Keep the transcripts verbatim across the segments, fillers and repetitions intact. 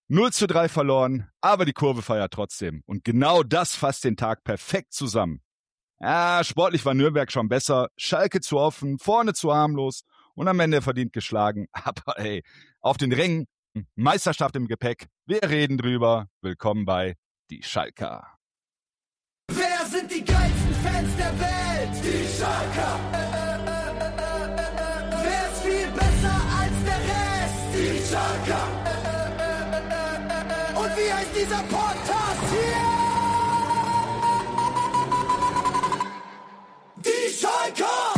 null zu drei verloren, aber die Kurve feiert trotzdem. Und genau das fasst den Tag perfekt zusammen. Ja, sportlich war Nürnberg schon besser, Schalke zu offen, vorne zu harmlos und am Ende verdient geschlagen. Aber ey, auf den Rängen, Meisterschaft im Gepäck, wir reden drüber. Willkommen bei Die Schalker. Wer sind die geilsten Fans der Welt? Die Schalker. Wer ist viel besser als der Rest? Die Schalker. Und wie heißt dieser Podcast hier? Die Schalker.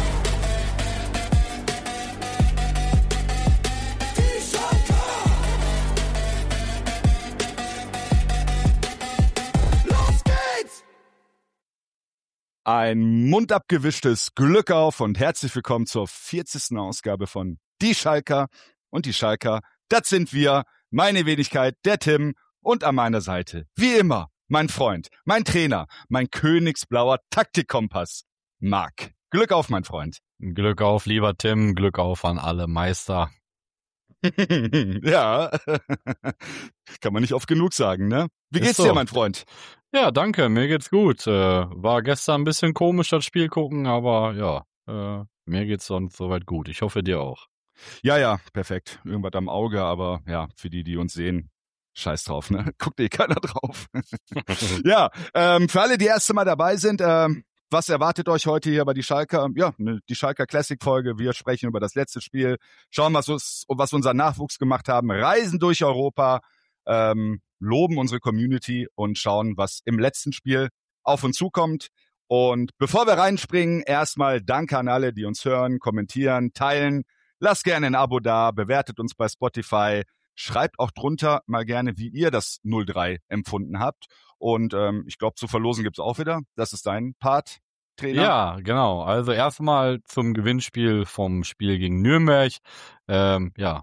Die Schalker. Los geht's! Ein mundabgewischtes Glück auf und herzlich willkommen zur vierzigsten Ausgabe von Die Schalker. Und die Schalker, das sind wir, meine Wenigkeit, der Tim, und an meiner Seite, wie immer, mein Freund, mein Trainer, mein königsblauer Taktikkompass, Marc. Glück auf, mein Freund. Glück auf, lieber Tim, Glück auf an alle Meister. Ja, kann man nicht oft genug sagen, ne? Wie Ist geht's so. dir, mein Freund? Ja, danke, mir geht's gut. Äh, war gestern ein bisschen komisch, das Spiel gucken, aber ja, äh, mir geht's sonst soweit gut. Ich hoffe, dir auch. Ja, ja, perfekt. Irgendwas am Auge, aber ja, für die, die uns sehen, scheiß drauf, ne? Guckt eh keiner drauf. Ja, ähm, für alle, die erste Mal dabei sind, ähm, was erwartet euch heute hier bei die Schalker? Ja, ne, die Schalker Classic-Folge. Wir sprechen über das letzte Spiel, schauen, was, uns, was unser Nachwuchs gemacht haben, reisen durch Europa, ähm, loben unsere Community und schauen, was im letzten Spiel auf uns zukommt. Und bevor wir reinspringen, erstmal Danke an alle, die uns hören, kommentieren, teilen. Lasst gerne ein Abo da, bewertet uns bei Spotify, schreibt auch drunter mal gerne, wie ihr das null drei empfunden habt. Und ähm, ich glaube, zu verlosen gibt's auch wieder. Das ist dein Part, Trainer. Ja, genau. Also erstmal zum Gewinnspiel vom Spiel gegen Nürnberg. Ähm, ja,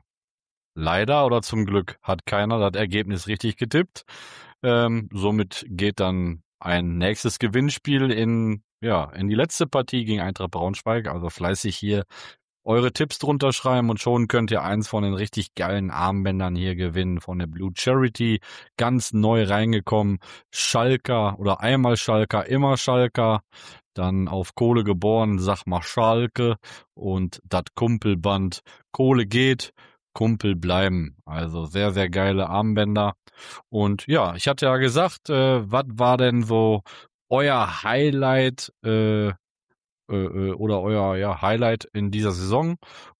leider oder zum Glück hat keiner das Ergebnis richtig getippt. Ähm, somit geht dann ein nächstes Gewinnspiel in, ja, in die letzte Partie gegen Eintracht Braunschweig. Also fleißig hier eure Tipps drunter schreiben und schon könnt ihr eins von den richtig geilen Armbändern hier gewinnen von der Blue Charity. Ganz neu reingekommen. Schalker oder einmal Schalker, immer Schalker. Dann auf Kohle geboren, sag mal Schalke. Und das Kumpelband. Kohle geht, Kumpel bleiben. Also sehr, sehr geile Armbänder. Und ja, ich hatte ja gesagt, äh, was war denn so euer Highlight, äh, äh, oder euer ja, Highlight in dieser Saison?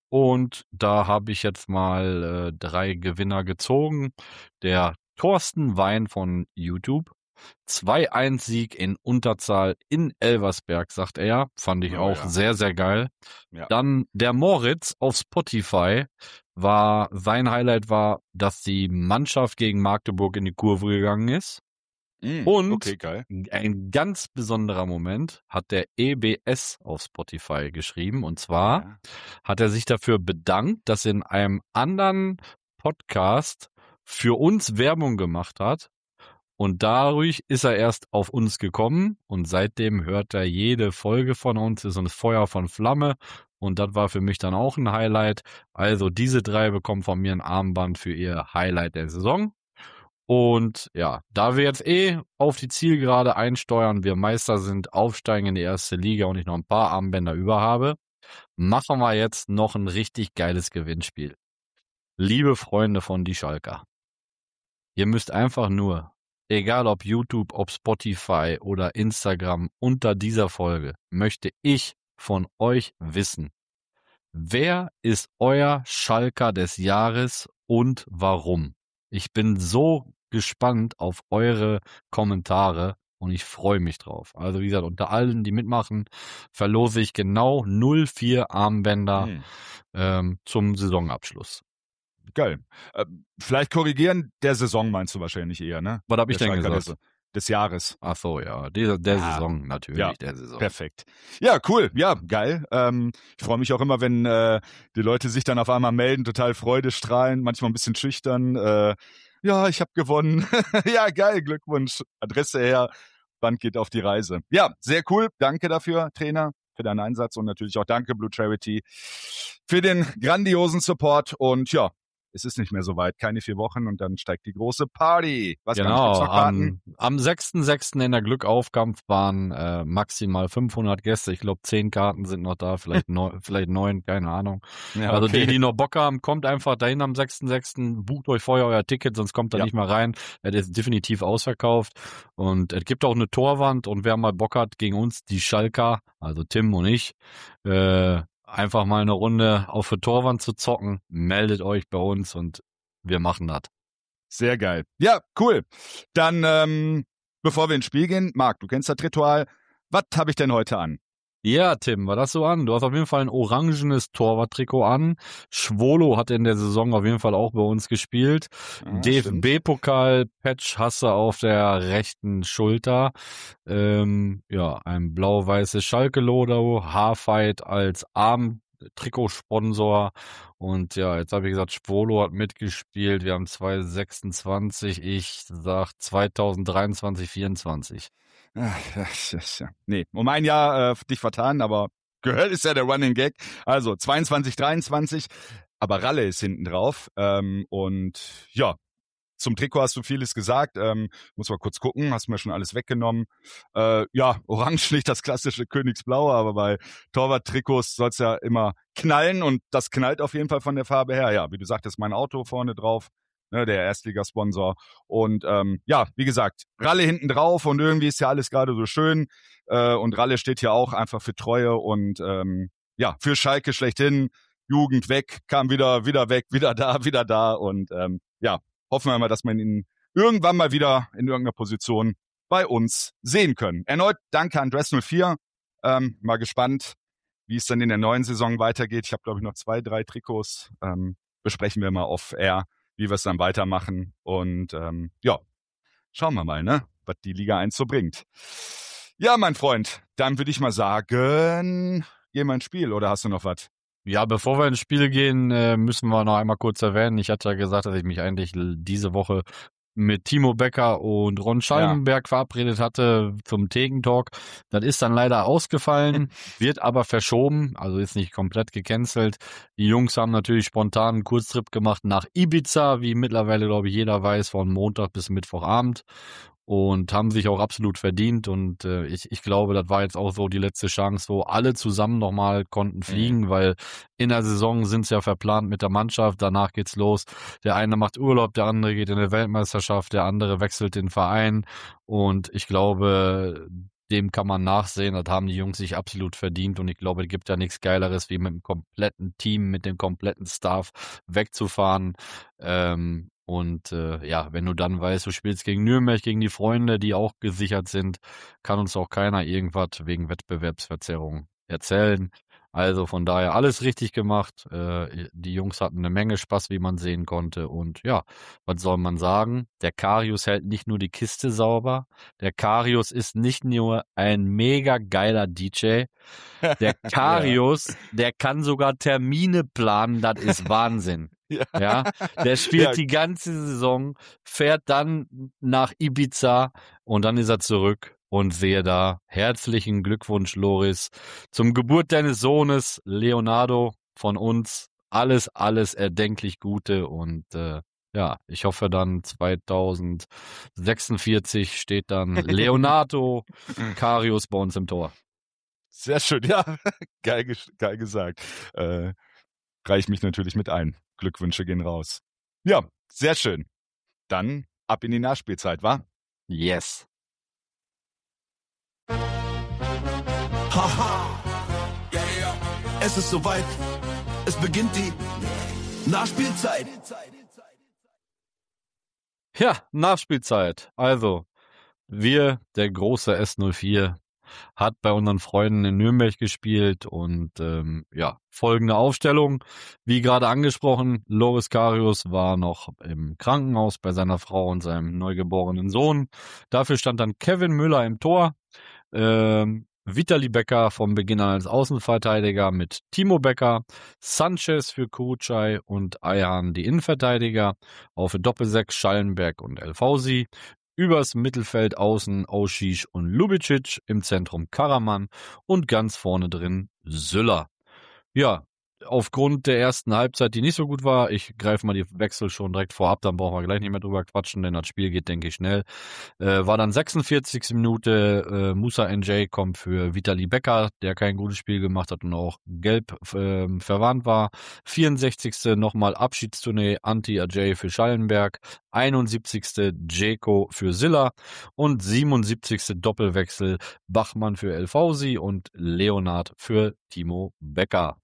Und da habe ich jetzt mal äh, drei Gewinner gezogen. Der Thorsten Wein von YouTube. zwei eins Sieg in Unterzahl in Elversberg, sagt er. Fand ich Oh, auch ja. sehr, sehr geil. Ja. Dann der Moritz auf Spotify. War, sein Highlight war, dass die Mannschaft gegen Magdeburg in die Kurve gegangen ist. Mm, Und okay, geil. ein ganz besonderer Moment hat der E B S auf Spotify geschrieben. Und zwar Ja. hat er sich dafür bedankt, dass in einem anderen Podcast für uns Werbung gemacht hat. Und dadurch ist er erst auf uns gekommen. Und seitdem hört er jede Folge von uns, ist ein Feuer von Flamme. Und das war für mich dann auch ein Highlight. Also diese drei bekommen von mir ein Armband für ihr Highlight der Saison. Und ja, da wir jetzt eh auf die Zielgerade einsteuern, wir Meister sind, aufsteigen in die erste Liga und ich noch ein paar Armbänder über habe, machen wir jetzt noch ein richtig geiles Gewinnspiel. Liebe Freunde von Die Schalker, ihr müsst einfach nur, egal ob YouTube, ob Spotify oder Instagram, unter dieser Folge möchte ich von euch wissen, wer ist euer Schalker des Jahres und warum? Ich bin so gespannt auf eure Kommentare und ich freue mich drauf. Also wie gesagt, unter allen, die mitmachen, verlose ich genau null vier Armbänder Mm, ähm, zum Saisonabschluss. geil. Äh, vielleicht korrigieren, der Saison meinst du wahrscheinlich eher, ne? Was habe ich Der denn Schalker gesagt? Des, des Jahres. Ach so, ja, der, der Ja. Saison natürlich, Ja, der Saison. Perfekt. Ja, cool. Ja, geil. Ähm, ich freue mich auch immer, wenn äh, die Leute sich dann auf einmal melden, total freudestrahlend, manchmal ein bisschen schüchtern. Äh, ja, ich habe gewonnen. Ja, geil, Glückwunsch. Adresse her, Band geht auf die Reise. Ja, sehr cool. Danke dafür, Trainer, für deinen Einsatz und natürlich auch danke, Blue Charity, für den grandiosen Support. Und ja, es ist nicht mehr so weit, keine vier Wochen und dann steigt die große Party. Was genau, am, am sechsten sechsten in der Glückaufkampf waren äh, maximal fünfhundert Gäste. Ich glaube, zehn Karten sind noch da, vielleicht neun, vielleicht neun, keine Ahnung. Ja, also okay. Die, die noch Bock haben, kommt einfach dahin am sechsten sechsten Bucht euch vorher euer Ticket, sonst kommt da ja. nicht mal rein. Er ist definitiv ausverkauft und es gibt auch eine Torwand und wer mal Bock hat gegen uns, die Schalker, also Tim und ich, äh, einfach mal eine Runde auf der Torwand zu zocken, meldet euch bei uns und wir machen das. Sehr geil. Ja, cool. Dann, ähm, bevor wir ins Spiel gehen, Marc, du kennst das Ritual. Was habe ich denn heute an? Ja, Tim, war das so an? Du hast auf jeden Fall ein orangenes Torwarttrikot an. Schwolo hat in der Saison auf jeden Fall auch bei uns gespielt. Ah, D F B-Pokal-Patch hast du auf der rechten Schulter. Ähm, ja, ein blau-weißes Schalke-Logo, Haarfight als Arm-Trikotsponsor. Und ja, jetzt habe ich gesagt, Schwolo hat mitgespielt. Wir haben zwanzig sechsundzwanzig, ich sag zwanzig dreiundzwanzig, vierundzwanzig. Ach, ja, ja, ja. Nee, um ein Jahr äh, dich vertan, aber gehört ist ja der Running Gag. Also zweiundzwanzig, dreiundzwanzig, aber Ralle ist hinten drauf. Ähm, und ja, zum Trikot hast du vieles gesagt. Ähm, muss mal kurz gucken, hast mir schon alles weggenommen. Äh, ja, orange nicht das klassische Königsblaue, aber bei Torwart-Trikots soll es ja immer knallen und das knallt auf jeden Fall von der Farbe her. Ja, wie du sagtest, mein Auto vorne drauf. Ne, der Erstligasponsor. Und ähm, ja, wie gesagt, Ralle hinten drauf und irgendwie ist ja alles gerade so schön. Äh, und Ralle steht hier auch einfach für Treue und ähm, ja, für Schalke schlechthin. Jugend weg, kam wieder, wieder weg, wieder da, wieder da. Und ähm, ja, hoffen wir mal, dass wir ihn irgendwann mal wieder in irgendeiner Position bei uns sehen können. Erneut danke an Dress null vier. Ähm, mal gespannt, wie es dann in der neuen Saison weitergeht. Ich habe, glaube ich, noch zwei, drei Trikots. Ähm, besprechen wir mal off-air, wie wir es dann weitermachen. Und ähm, ja, schauen wir mal, ne, was die Liga eins so bringt. Ja, mein Freund, dann würde ich mal sagen, gehen wir ins Spiel, oder hast du noch was? Ja, bevor wir ins Spiel gehen, müssen wir noch einmal kurz erwähnen. Ich hatte ja gesagt, dass ich mich eigentlich diese Woche mit Timo Becker und Ron Schallenberg ja. verabredet hatte zum Tegentalk. Das ist dann leider ausgefallen, wird aber verschoben, also ist nicht komplett gecancelt. Die Jungs haben natürlich spontan einen Kurztrip gemacht nach Ibiza, wie mittlerweile, glaube ich, jeder weiß, von Montag bis Mittwochabend. Und haben sich auch absolut verdient und äh, ich, ich glaube, das war jetzt auch so die letzte Chance, wo alle zusammen nochmal konnten fliegen, mhm. weil in der Saison sind sie ja verplant mit der Mannschaft, danach geht's los. Der eine macht Urlaub, der andere geht in eine Weltmeisterschaft, der andere wechselt den Verein und ich glaube, dem kann man nachsehen, das haben die Jungs sich absolut verdient und ich glaube, es gibt ja nichts Geileres, wie mit dem kompletten Team, mit dem kompletten Staff wegzufahren. Ähm, Und äh, ja, wenn du dann weißt, du spielst gegen Nürnberg, gegen die Freunde, die auch gesichert sind, kann uns auch keiner irgendwas wegen Wettbewerbsverzerrung erzählen. Also von daher alles richtig gemacht. Äh, die Jungs hatten eine Menge Spaß, wie man sehen konnte. Und ja, was soll man sagen? Der Karius hält nicht nur die Kiste sauber. Der Karius ist nicht nur ein mega geiler D J. Der Karius, ja. der kann sogar Termine planen. Das ist Wahnsinn. Ja. ja, der spielt ja. die ganze Saison, fährt dann nach Ibiza und dann ist er zurück und sehe da, herzlichen Glückwunsch, Loris, zum Geburt deines Sohnes, Leonardo, von uns, alles, alles erdenklich Gute und äh, ja, ich hoffe dann zweitausendsechsundvierzig steht dann Leonardo Karius bei uns im Tor. Sehr schön, ja, geil, geil gesagt. Äh, reich mich natürlich mit ein. Glückwünsche gehen raus. Ja, sehr schön. Dann ab in die Nachspielzeit, wa? Yes. Haha. Ja, ja. Es ist soweit. Es beginnt die Nachspielzeit. Ja, Nachspielzeit. Also, wir, der große S null vier, hat bei unseren Freunden in Nürnberg gespielt und ähm, ja, folgende Aufstellung. Wie gerade angesprochen, Loris Karius war noch im Krankenhaus bei seiner Frau und seinem neugeborenen Sohn. Dafür stand dann Kevin Müller im Tor. Ähm, Vitali Becker vom Beginn an als Außenverteidiger mit Timo Becker, Sanchez für Kurucay und Ayhan die Innenverteidiger, auf Doppelsechs Schallenberg und El Fausi. Übers Mittelfeld außen Auschisch und Lubicic, im Zentrum Karaman und ganz vorne drin Süller. Ja, aufgrund der ersten Halbzeit, die nicht so gut war, ich greife mal die Wechsel schon direkt vorab, dann brauchen wir gleich nicht mehr drüber quatschen, denn das Spiel geht, denke ich, schnell. Äh, war dann sechsundvierzigste Minute, äh, Musa N J kommt für Vitali Becker, der kein gutes Spiel gemacht hat und auch gelb äh, verwarnt war. vierundsechzigste nochmal Abschiedstournee Anti-Ajay für Schallenberg. einundsiebzigste Dzeko für Silla und siebenundsiebzigste Doppelwechsel Bachmann für El Fausi und Leonard für Timo Becker.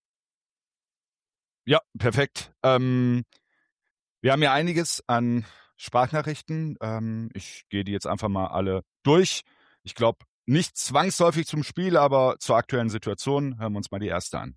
Ja, perfekt. Ähm, wir haben ja einiges an Sprachnachrichten. Ähm, ich gehe die jetzt einfach mal alle durch. Ich glaube, nicht zwangsläufig zum Spiel, aber zur aktuellen Situation. Hören wir uns mal die erste an.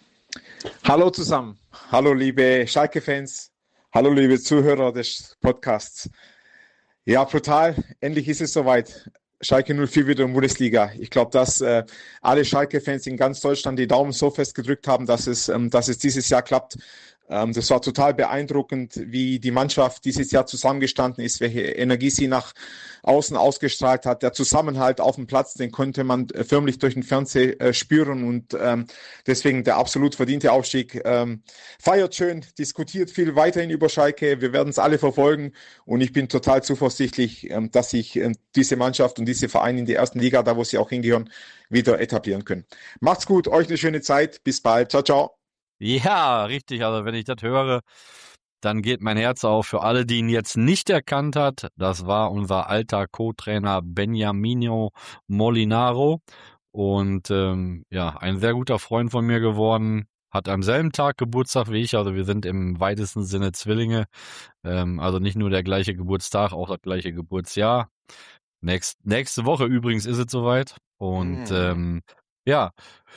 Hallo zusammen. Hallo liebe Schalke-Fans. Hallo liebe Zuhörer des Podcasts. Ja, brutal. Endlich ist es soweit. Schalke null vier wieder in der Bundesliga. Ich glaube, dass äh, alle Schalke-Fans in ganz Deutschland die Daumen so fest gedrückt haben, dass es, ähm, dass es dieses Jahr klappt. Ähm, das war total beeindruckend, wie die Mannschaft dieses Jahr zusammengestanden ist, welche Energie sie nach außen ausgestrahlt hat. Der Zusammenhalt auf dem Platz, den konnte man äh, förmlich durch den Fernseher äh, spüren und ähm, deswegen der absolut verdiente Aufstieg. Ähm, feiert schön, diskutiert viel weiterhin über Schalke. Wir werden es alle verfolgen und ich bin total zuversichtlich, ähm, dass sich ähm, diese Mannschaft und diese Vereine in der ersten Liga, da wo sie auch hingehören, wieder etablieren können. Macht's gut, euch eine schöne Zeit. Bis bald. Ciao, ciao. Ja, richtig. Also wenn ich das höre, dann geht mein Herz auf für alle, die ihn jetzt nicht erkannt hat. Das war unser alter Co-Trainer Beniamino Molinaro und ähm, ja, ein sehr guter Freund von mir geworden. Hat am selben Tag Geburtstag wie ich, also wir sind im weitesten Sinne Zwillinge. Ähm, also nicht nur der gleiche Geburtstag, auch das gleiche Geburtsjahr. Nächst, nächste Woche übrigens ist es soweit. Und Mhm. ähm, ja,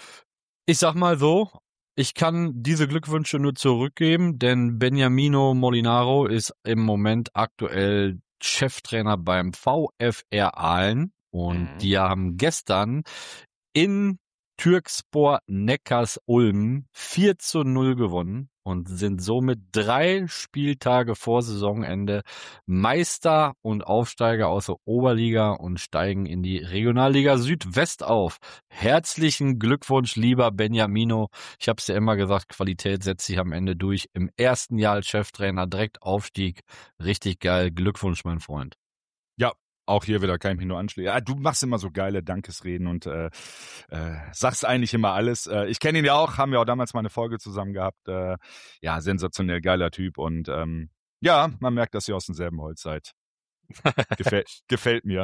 ich sag mal so, ich kann diese Glückwünsche nur zurückgeben, denn Beniamino Molinaro ist im Moment aktuell Cheftrainer beim VfR Aalen und Mhm. die haben gestern in Türkspor Neckars-Ulm vier zu null gewonnen und sind somit drei Spieltage vor Saisonende Meister und Aufsteiger aus der Oberliga und steigen in die Regionalliga Südwest auf. Herzlichen Glückwunsch, lieber Beniamino. Ich habe es ja immer gesagt, Qualität setzt sich am Ende durch. Im ersten Jahr als Cheftrainer direkt Aufstieg. Richtig geil. Glückwunsch, mein Freund. Ja, auch hier wieder kann ich mich nur anschließen. Ja, du machst immer so geile Dankesreden und äh, äh, sagst eigentlich immer alles. Äh, ich kenne ihn ja auch, haben wir auch damals mal eine Folge zusammen gehabt. Äh, ja, sensationell geiler Typ und ähm, ja, man merkt, dass ihr aus demselben Holz seid. Gefäl- gefällt mir.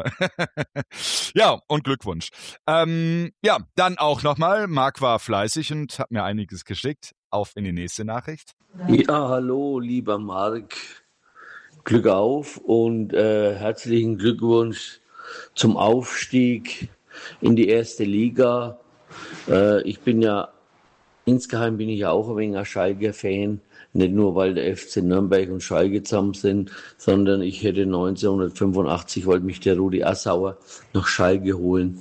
Ja, und Glückwunsch. Ähm, ja, dann auch nochmal. Marc war fleißig und hat mir einiges geschickt. Auf in die nächste Nachricht. Ja, hallo, lieber Marc. Glück auf und äh, herzlichen Glückwunsch zum Aufstieg in die erste Liga. Äh, ich bin ja, insgeheim bin ich ja auch ein wenig ein Schalke-Fan. Nicht nur, weil der F C Nürnberg und Schalke zusammen sind, sondern ich hätte neunzehnhundertfünfundachtzig, wollte mich der Rudi Assauer nach Schalke holen.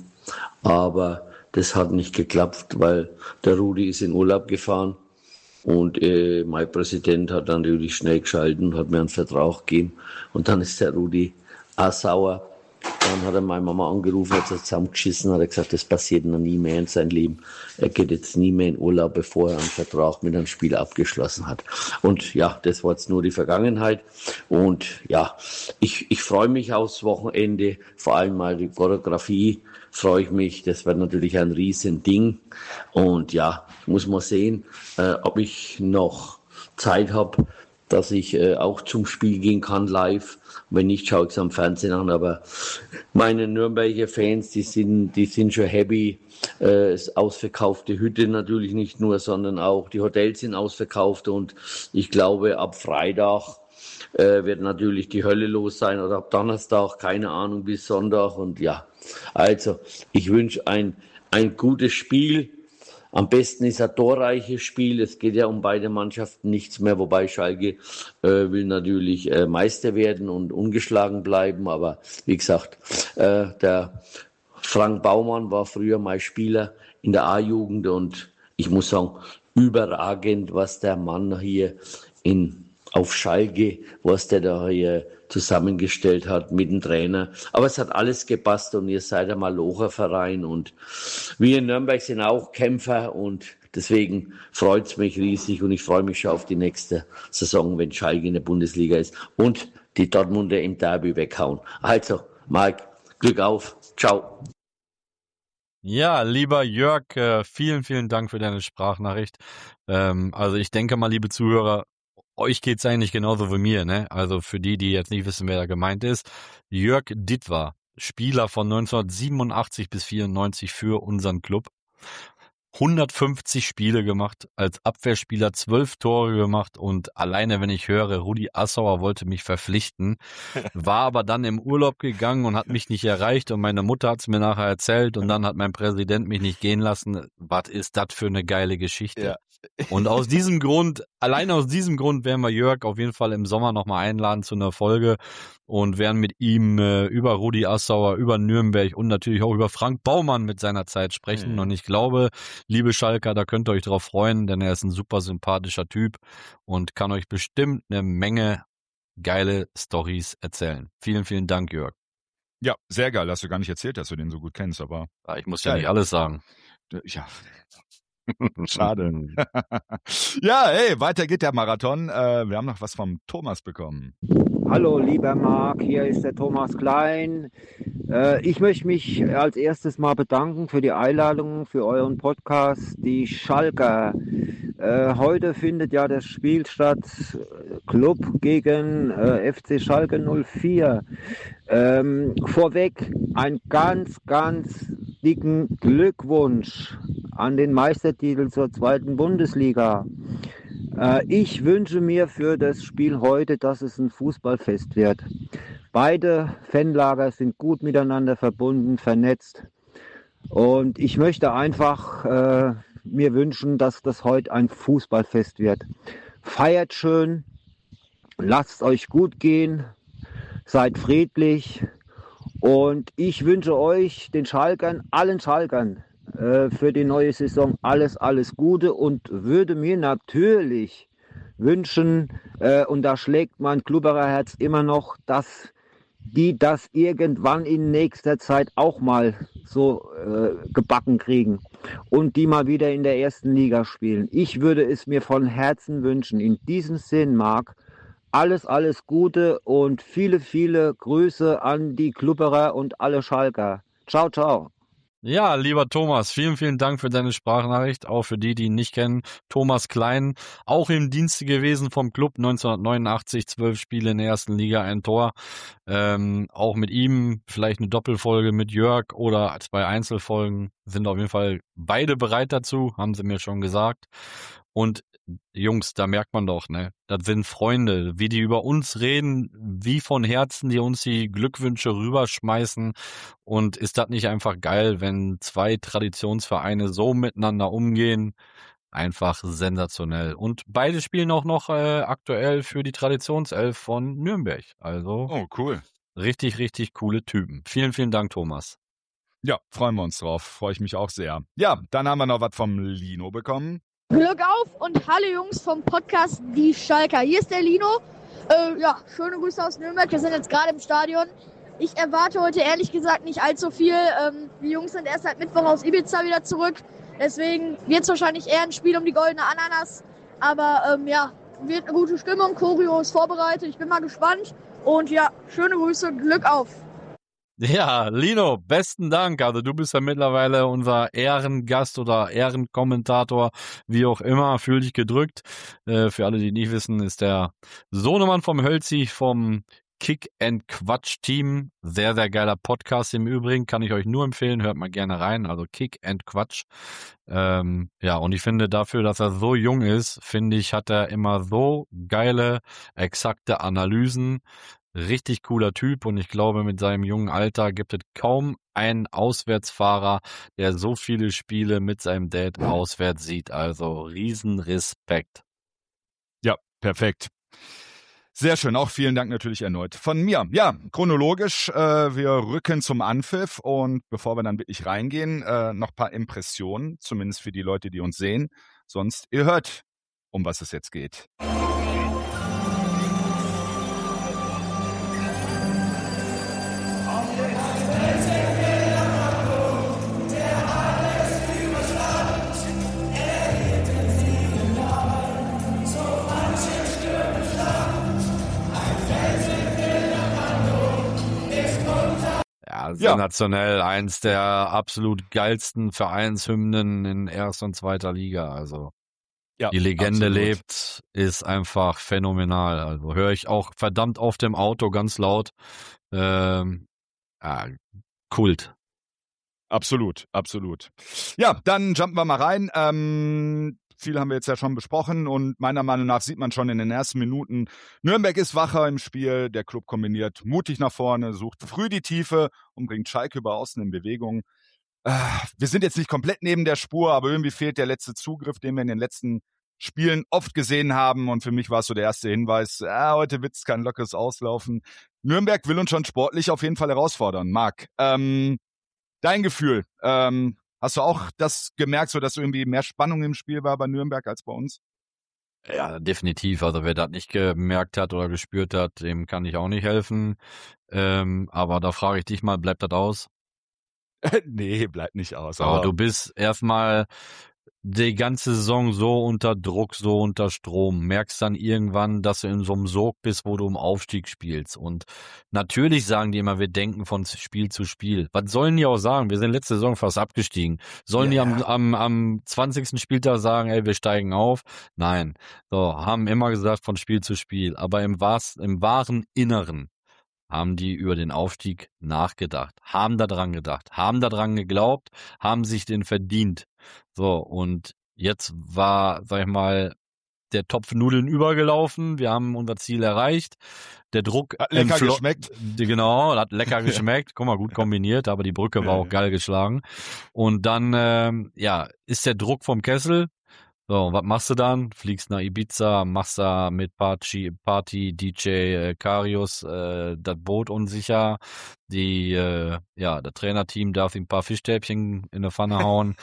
Aber das hat nicht geklappt, weil der Rudi ist in Urlaub gefahren. Und äh, mein Präsident hat dann natürlich schnell geschalten und hat mir einen Vertrag gegeben. Und dann ist der Rudi Assauer, dann hat er meine Mama angerufen, hat sie zusammengeschissen, hat er gesagt, das passiert noch nie mehr in seinem Leben. Er geht jetzt nie mehr in Urlaub, bevor er einen Vertrag mit einem Spieler abgeschlossen hat. Und ja, das war jetzt nur die Vergangenheit. Und ja, ich, ich freue mich aufs Wochenende, vor allem mal die Choreografie freue ich mich. Das wird natürlich ein riesen Ding. Und ja, muss man sehen, äh, ob ich noch Zeit habe, dass ich äh, auch zum Spiel gehen kann live. Wenn nicht, schaue ich es am Fernsehen an. Aber meine Nürnberger Fans, die sind, die sind schon happy. Äh, es ausverkaufte Hütte natürlich nicht nur, sondern auch die Hotels sind ausverkauft. Und ich glaube, ab Freitag äh, wird natürlich die Hölle los sein. Oder ab Donnerstag, keine Ahnung, bis Sonntag. Und ja, also ich wünsche ein, ein gutes Spiel. Am besten ist ein torreiches Spiel. Es geht ja um beide Mannschaften nichts mehr, wobei Schalke äh, will natürlich äh, Meister werden und ungeschlagen bleiben. Aber wie gesagt, äh, der Frank Baumann war früher mein Spieler in der A-Jugend und ich muss sagen, überragend, was der Mann hier in auf Schalke, was der da hier zusammengestellt hat mit dem Trainer. Aber es hat alles gepasst und ihr seid ein Malocher Verein und wir in Nürnberg sind auch Kämpfer und Deswegen freut es mich riesig und ich freue mich schon auf die nächste Saison, wenn Schalke in der Bundesliga ist und die Dortmunder im Derby weghauen. Also, Marc, Glück auf. Ciao. Ja, lieber Jörg, vielen, vielen Dank für deine Sprachnachricht. Also ich denke mal, liebe Zuhörer, euch geht's eigentlich genauso wie mir, ne? Also für die, die jetzt nicht wissen, wer da gemeint ist. Jörg Dittwar, Spieler von neunzehnhundertsiebenundachtzig bis vierundneunzig für unseren Club. hundertfünfzig Spiele gemacht, als Abwehrspieler zwölf Tore gemacht und alleine, wenn ich höre, Rudi Assauer wollte mich verpflichten, war aber dann im Urlaub gegangen und hat mich nicht erreicht und meine Mutter hat es mir nachher erzählt und dann hat mein Präsident mich nicht gehen lassen. Was ist das für eine geile Geschichte? Ja. Und aus diesem Grund, allein aus diesem Grund werden wir Jörg auf jeden Fall im Sommer nochmal einladen zu einer Folge und werden mit ihm äh, über Rudi Assauer, über Nürnberg und natürlich auch über Frank Baumann mit seiner Zeit sprechen. Mhm. Und ich glaube, liebe Schalker, da könnt ihr euch drauf freuen, denn er ist ein super sympathischer Typ und kann euch bestimmt eine Menge geile Storys erzählen. Vielen, vielen Dank, Jörg. Ja, sehr geil. Hast du gar nicht erzählt, dass du den so gut kennst, aber... Ja, ich muss ja, ja nicht alles sagen. Ja... Schade. Ja, hey, weiter geht der Marathon. Äh, wir haben noch was vom Thomas bekommen. Hallo, lieber Marc, hier ist der Thomas Klein. Äh, ich möchte mich als erstes mal bedanken für die Einladung für euren Podcast, die Schalker. Äh, heute findet ja das Spiel statt, Club gegen äh, F C Schalke null vier. Ähm, vorweg ein ganz, ganz dicken Glückwunsch an den Meistertitel zur zweiten Bundesliga. Äh, ich wünsche mir für das Spiel heute, dass es ein Fußballfest wird. Beide Fanlager sind gut miteinander verbunden, vernetzt. Und ich möchte einfach äh, mir wünschen, dass das heute ein Fußballfest wird. Feiert schön, lasst euch gut gehen, seid friedlich. Und ich wünsche euch, den Schalkern, allen Schalkern, äh, für die neue Saison alles, alles Gute und würde mir natürlich wünschen, äh, und da schlägt mein Klubbererherz immer noch, dass die das irgendwann in nächster Zeit auch mal so äh, gebacken kriegen und die mal wieder in der ersten Liga spielen. Ich würde es mir von Herzen wünschen. In diesem Sinn, Marc, alles, alles Gute und viele, viele Grüße an die Klubberer und alle Schalker. Ciao, ciao. Ja, lieber Thomas, vielen, vielen Dank für deine Sprachnachricht. Auch für die, die ihn nicht kennen. Thomas Klein, auch im Dienste gewesen vom Club, neunzehnhundertneunundachtzig, zwölf Spiele in der ersten Liga, ein Tor. Ähm, auch mit ihm vielleicht eine Doppelfolge mit Jörg oder zwei Einzelfolgen. Sind auf jeden Fall beide bereit dazu, haben sie mir schon gesagt. Und Jungs, da merkt man doch, ne, das sind Freunde, wie die über uns reden, wie von Herzen die uns die Glückwünsche rüberschmeißen. Und ist das nicht einfach geil, wenn zwei Traditionsvereine so miteinander umgehen? Einfach sensationell. Und beide spielen auch noch äh, aktuell für die Traditionself von Nürnberg. Also oh, cool. Richtig, richtig coole Typen. Vielen, vielen Dank, Thomas. Ja, freuen wir uns drauf. Freue ich mich auch sehr. Ja, dann haben wir noch was vom Lino bekommen. Glück auf und hallo Jungs vom Podcast Die Schalker. Hier ist der Lino. Äh, ja, schöne Grüße aus Nürnberg. Wir sind jetzt gerade im Stadion. Ich erwarte heute ehrlich gesagt nicht allzu viel. Ähm, die Jungs sind erst seit Mittwoch aus Ibiza wieder zurück. Deswegen wird es wahrscheinlich eher ein Spiel um die goldene Ananas. Aber ähm, ja, wird eine gute Stimmung. Choreo ist vorbereitet. Ich bin mal gespannt. Und ja, schöne Grüße. Glück auf. Ja, Lino, besten Dank. Also du bist ja mittlerweile unser Ehrengast oder Ehrenkommentator, wie auch immer. Fühl dich gedrückt. Äh, für alle, die nicht wissen, ist der Sohnemann vom Hölzi vom Kick and Quatsch Team. Sehr, sehr geiler Podcast im Übrigen. Kann ich euch nur empfehlen. Hört mal gerne rein. Also Kick and Quatsch. Ähm, ja, und ich finde dafür, dass er so jung ist, finde ich, hat er immer so geile, exakte Analysen. Richtig cooler Typ und ich glaube, mit seinem jungen Alter gibt es kaum einen Auswärtsfahrer, der so viele Spiele mit seinem Dad auswärts sieht. Also riesen Respekt. Ja, perfekt. Sehr schön, auch vielen Dank natürlich erneut von mir. Ja, chronologisch, äh, wir rücken zum Anpfiff und bevor wir dann wirklich reingehen, äh, noch ein paar Impressionen, zumindest für die Leute, die uns sehen. Sonst, ihr hört, um was es jetzt geht. Ja, sensationell. Ja. Eins der absolut geilsten Vereinshymnen in erster und zweiter Liga. Also ja, die Legende absolut. Lebt, ist einfach phänomenal. Also höre ich auch verdammt oft im Auto ganz laut. Ähm, ja, Kult. Absolut, absolut. Ja, dann jumpen wir mal rein. Ähm, viel haben wir jetzt ja schon besprochen und meiner Meinung nach sieht man schon in den ersten Minuten, Nürnberg ist wacher im Spiel, der Club kombiniert mutig nach vorne, sucht früh die Tiefe und bringt Schalke über außen in Bewegung. Äh, wir sind jetzt nicht komplett neben der Spur, aber irgendwie fehlt der letzte Zugriff, den wir in den letzten Spielen oft gesehen haben und für mich war es so der erste Hinweis, äh, heute wird es kein lockeres Auslaufen. Nürnberg will uns schon sportlich auf jeden Fall herausfordern. Marc, ähm, dein Gefühl, ähm, hast du auch das gemerkt, so dass irgendwie mehr Spannung im Spiel war bei Nürnberg als bei uns? Ja, definitiv. Also wer das nicht gemerkt hat oder gespürt hat, dem kann ich auch nicht helfen. Ähm, aber da frage ich dich mal, bleibt das aus? Nee, bleibt nicht aus. Aber, aber du bist erstmal die ganze Saison so unter Druck, so unter Strom, merkst dann irgendwann, dass du in so einem Sog bist, wo du um Aufstieg spielst. Und natürlich sagen die immer, wir denken von Spiel zu Spiel. Was sollen die auch sagen? Wir sind letzte Saison fast abgestiegen. Sollen ja, die am, am, am zwanzigsten Spieltag sagen, ey, wir steigen auf? Nein. So, haben immer gesagt von Spiel zu Spiel. Aber im, wahrsten, im wahren Inneren haben die über den Aufstieg nachgedacht, haben daran gedacht, haben daran geglaubt, haben sich den verdient. So, und jetzt war, sag ich mal, der Topf Nudeln übergelaufen, wir haben unser Ziel erreicht, der Druck hat lecker entflo- geschmeckt. Genau, hat lecker geschmeckt, guck mal, gut kombiniert, aber die Brücke war auch geil geschlagen. Und dann, ähm, ja, ist der Druck vom Kessel. So, was machst du dann? Fliegst nach Ibiza, machst da mit Party, Party D J äh, Karius äh, das Boot unsicher. Die, äh, ja, das Trainerteam darf ihm ein paar Fischstäbchen in der Pfanne hauen.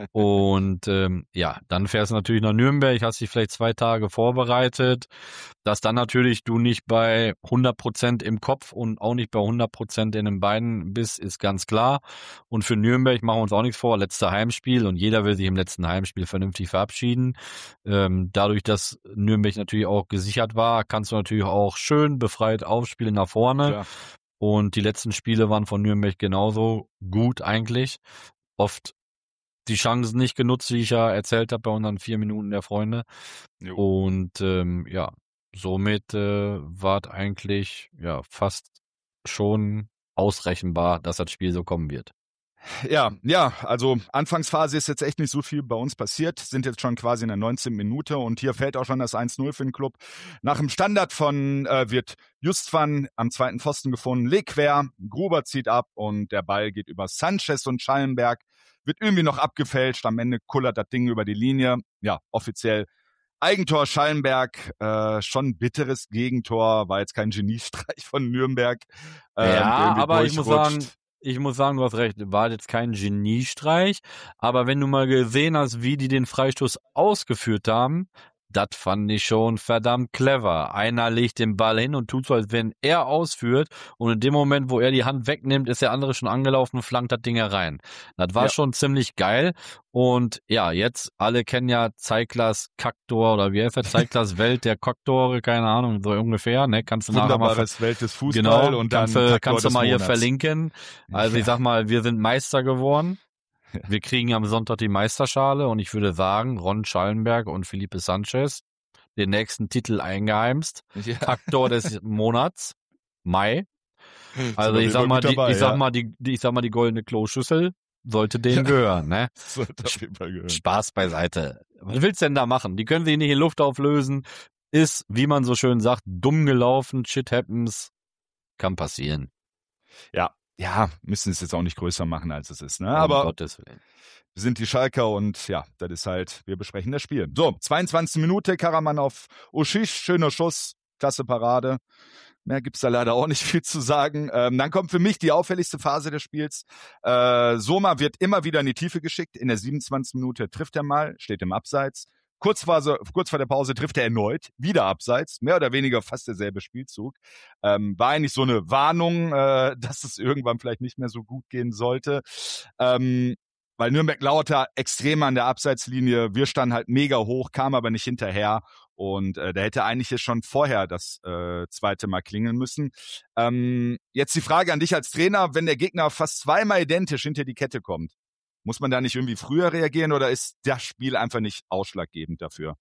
Und ähm, ja, dann fährst du natürlich nach Nürnberg, hast dich vielleicht zwei Tage vorbereitet. Dass dann natürlich du nicht bei hundert Prozent im Kopf und auch nicht bei hundert Prozent in den Beinen bist, ist ganz klar. Und für Nürnberg machen wir uns auch nichts vor, letzter Heimspiel und jeder will sich im letzten Heimspiel vernünftig verabschieden. Ähm, dadurch, dass Nürnberg natürlich auch gesichert war, kannst du natürlich auch schön befreit aufspielen nach vorne. Klar. Und die letzten Spiele waren von Nürnberg genauso gut eigentlich. Oft die Chancen nicht genutzt, wie ich ja erzählt habe bei unseren vier Minuten der Freunde. Jo. Und ähm, ja, somit äh, war es eigentlich ja fast schon ausrechenbar, dass das Spiel so kommen wird. Ja, ja, also Anfangsphase ist jetzt echt nicht so viel bei uns passiert, sind jetzt schon quasi in der neunzehnten Minute und hier fällt auch schon das eins null für den Club. Nach dem Standard von äh, wird Justvan am zweiten Pfosten gefunden, legt quer, Gruber zieht ab und der Ball geht über Sanchez und Schallenberg, wird irgendwie noch abgefälscht, am Ende kullert das Ding über die Linie, ja, offiziell Eigentor Schallenberg, äh, schon bitteres Gegentor, war jetzt kein Geniestreich von Nürnberg. Ähm, ja, aber ich muss sagen, Ich muss sagen, du hast recht, war jetzt kein Geniestreich, aber wenn du mal gesehen hast, wie die den Freistoß ausgeführt haben, das fand ich schon verdammt clever. Einer legt den Ball hin und tut so, als wenn er ausführt und in dem Moment, wo er die Hand wegnimmt, ist der andere schon angelaufen und flankt das Ding herein. Das war ja schon ziemlich geil und ja, jetzt, alle kennen ja Zeiglers Kaktor oder wie heißt der? Zeiglers Welt der Kaktore, keine Ahnung, so ungefähr, ne? Kannst du nachher mal ver- Welt des Fußball genau, und dann kannst, kannst du mal hier verlinken. Also ja. Ich sag mal, wir sind Meister geworden. Wir kriegen am Sonntag die Meisterschale und ich würde sagen, Ron Schallenberg und Felipe Sanchez den nächsten Titel eingeheimst. Ja. Faktor des Monats, Mai. Also ich sag mal, die, dabei, ich sag ja. mal, die, die, ich sag mal, die goldene Kloschüssel sollte denen ja. gehören, ne? Sollte auf jeden Fall gehören. Spaß beiseite. Was willst du denn da machen? Die können sich nicht in Luft auflösen. Ist, wie man so schön sagt, dumm gelaufen, shit happens. Kann passieren. Ja. Ja, müssen es jetzt auch nicht größer machen, als es ist. Ne? Aber um Gottes Willen. Wir sind die Schalker und ja, das ist halt, wir besprechen das Spiel. So, zweiundzwanzigste Minute, Karaman auf Oshish, schöner Schuss, klasse Parade. Mehr gibt's da leider auch nicht viel zu sagen. Ähm, dann kommt für mich die auffälligste Phase des Spiels. Äh, Soma wird immer wieder in die Tiefe geschickt. In der siebenundzwanzigsten Minute trifft er mal, steht im Abseits. Kurz vor, kurz vor der Pause trifft er erneut, wieder abseits, mehr oder weniger fast derselbe Spielzug. Ähm, war eigentlich so eine Warnung, äh, dass es irgendwann vielleicht nicht mehr so gut gehen sollte. Ähm, weil Nürnberg lauerte extrem an der Abseitslinie. Wir standen halt mega hoch, kamen aber nicht hinterher. Und äh, der hätte eigentlich jetzt schon vorher das äh, zweite Mal klingeln müssen. Ähm, jetzt die Frage an dich als Trainer, wenn der Gegner fast zweimal identisch hinter die Kette kommt, muss man da nicht irgendwie früher reagieren oder ist das Spiel einfach nicht ausschlaggebend dafür?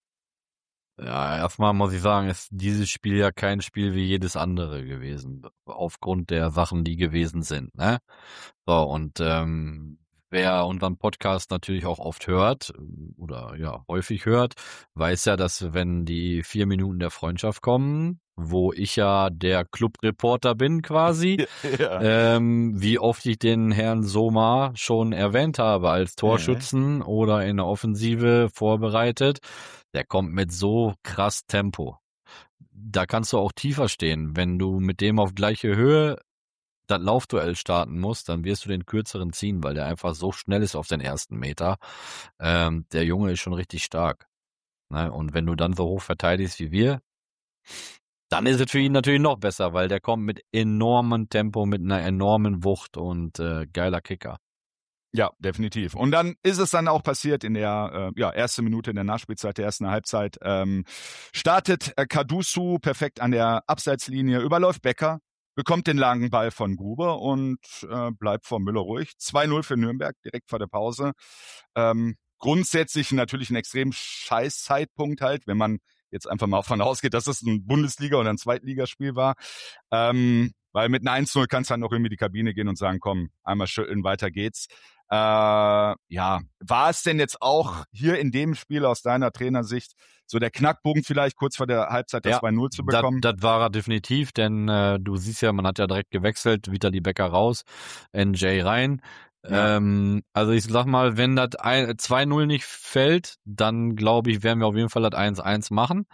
Ja, erstmal muss ich sagen, ist dieses Spiel ja kein Spiel wie jedes andere gewesen, aufgrund der Sachen, die gewesen sind, ne? So, und ähm, wer unseren Podcast natürlich auch oft hört oder ja häufig hört, weiß ja, dass wenn die vier Minuten der Freundschaft kommen, wo ich ja der Clubreporter bin quasi, Ja. ähm, wie oft ich den Herrn Soma schon erwähnt habe als Torschützen oder in der Offensive vorbereitet, der kommt mit so krass Tempo. Da kannst du auch tiefer stehen. Wenn du mit dem auf gleiche Höhe das Laufduell starten musst, dann wirst du den kürzeren ziehen, weil der einfach so schnell ist auf den ersten Meter. Ähm, der Junge ist schon richtig stark. Ne? Und wenn du dann so hoch verteidigst wie wir, dann ist es für ihn natürlich noch besser, weil der kommt mit enormem Tempo, mit einer enormen Wucht und äh, geiler Kicker. Ja, definitiv. Und dann ist es dann auch passiert in der äh, ja, erste Minute in der Nachspielzeit der ersten Halbzeit. Ähm, startet äh, Kadusu perfekt an der Abseitslinie, überläuft Becker, bekommt den langen Ball von Gruber und äh, bleibt vor Müller ruhig. zwei null für Nürnberg, direkt vor der Pause. Ähm, grundsätzlich natürlich ein extrem scheiß Zeitpunkt halt, wenn man jetzt einfach mal davon ausgeht, dass es ein Bundesliga- oder ein Zweitligaspiel war. Ähm, weil mit einem eins null kannst du dann noch irgendwie in die Kabine gehen und sagen, komm, einmal schütteln, weiter geht's. Äh, ja, war es denn jetzt auch hier in dem Spiel aus deiner Trainersicht so der Knackpunkt vielleicht kurz vor der Halbzeit das Ja, zwei null zu bekommen? Das war er definitiv, denn äh, du siehst ja, man hat ja direkt gewechselt, Vitali Becker raus, N J rein. Ja. Ähm, also ich sag mal, wenn das zwei null nicht fällt, dann glaube ich, werden wir auf jeden Fall das eins eins machen.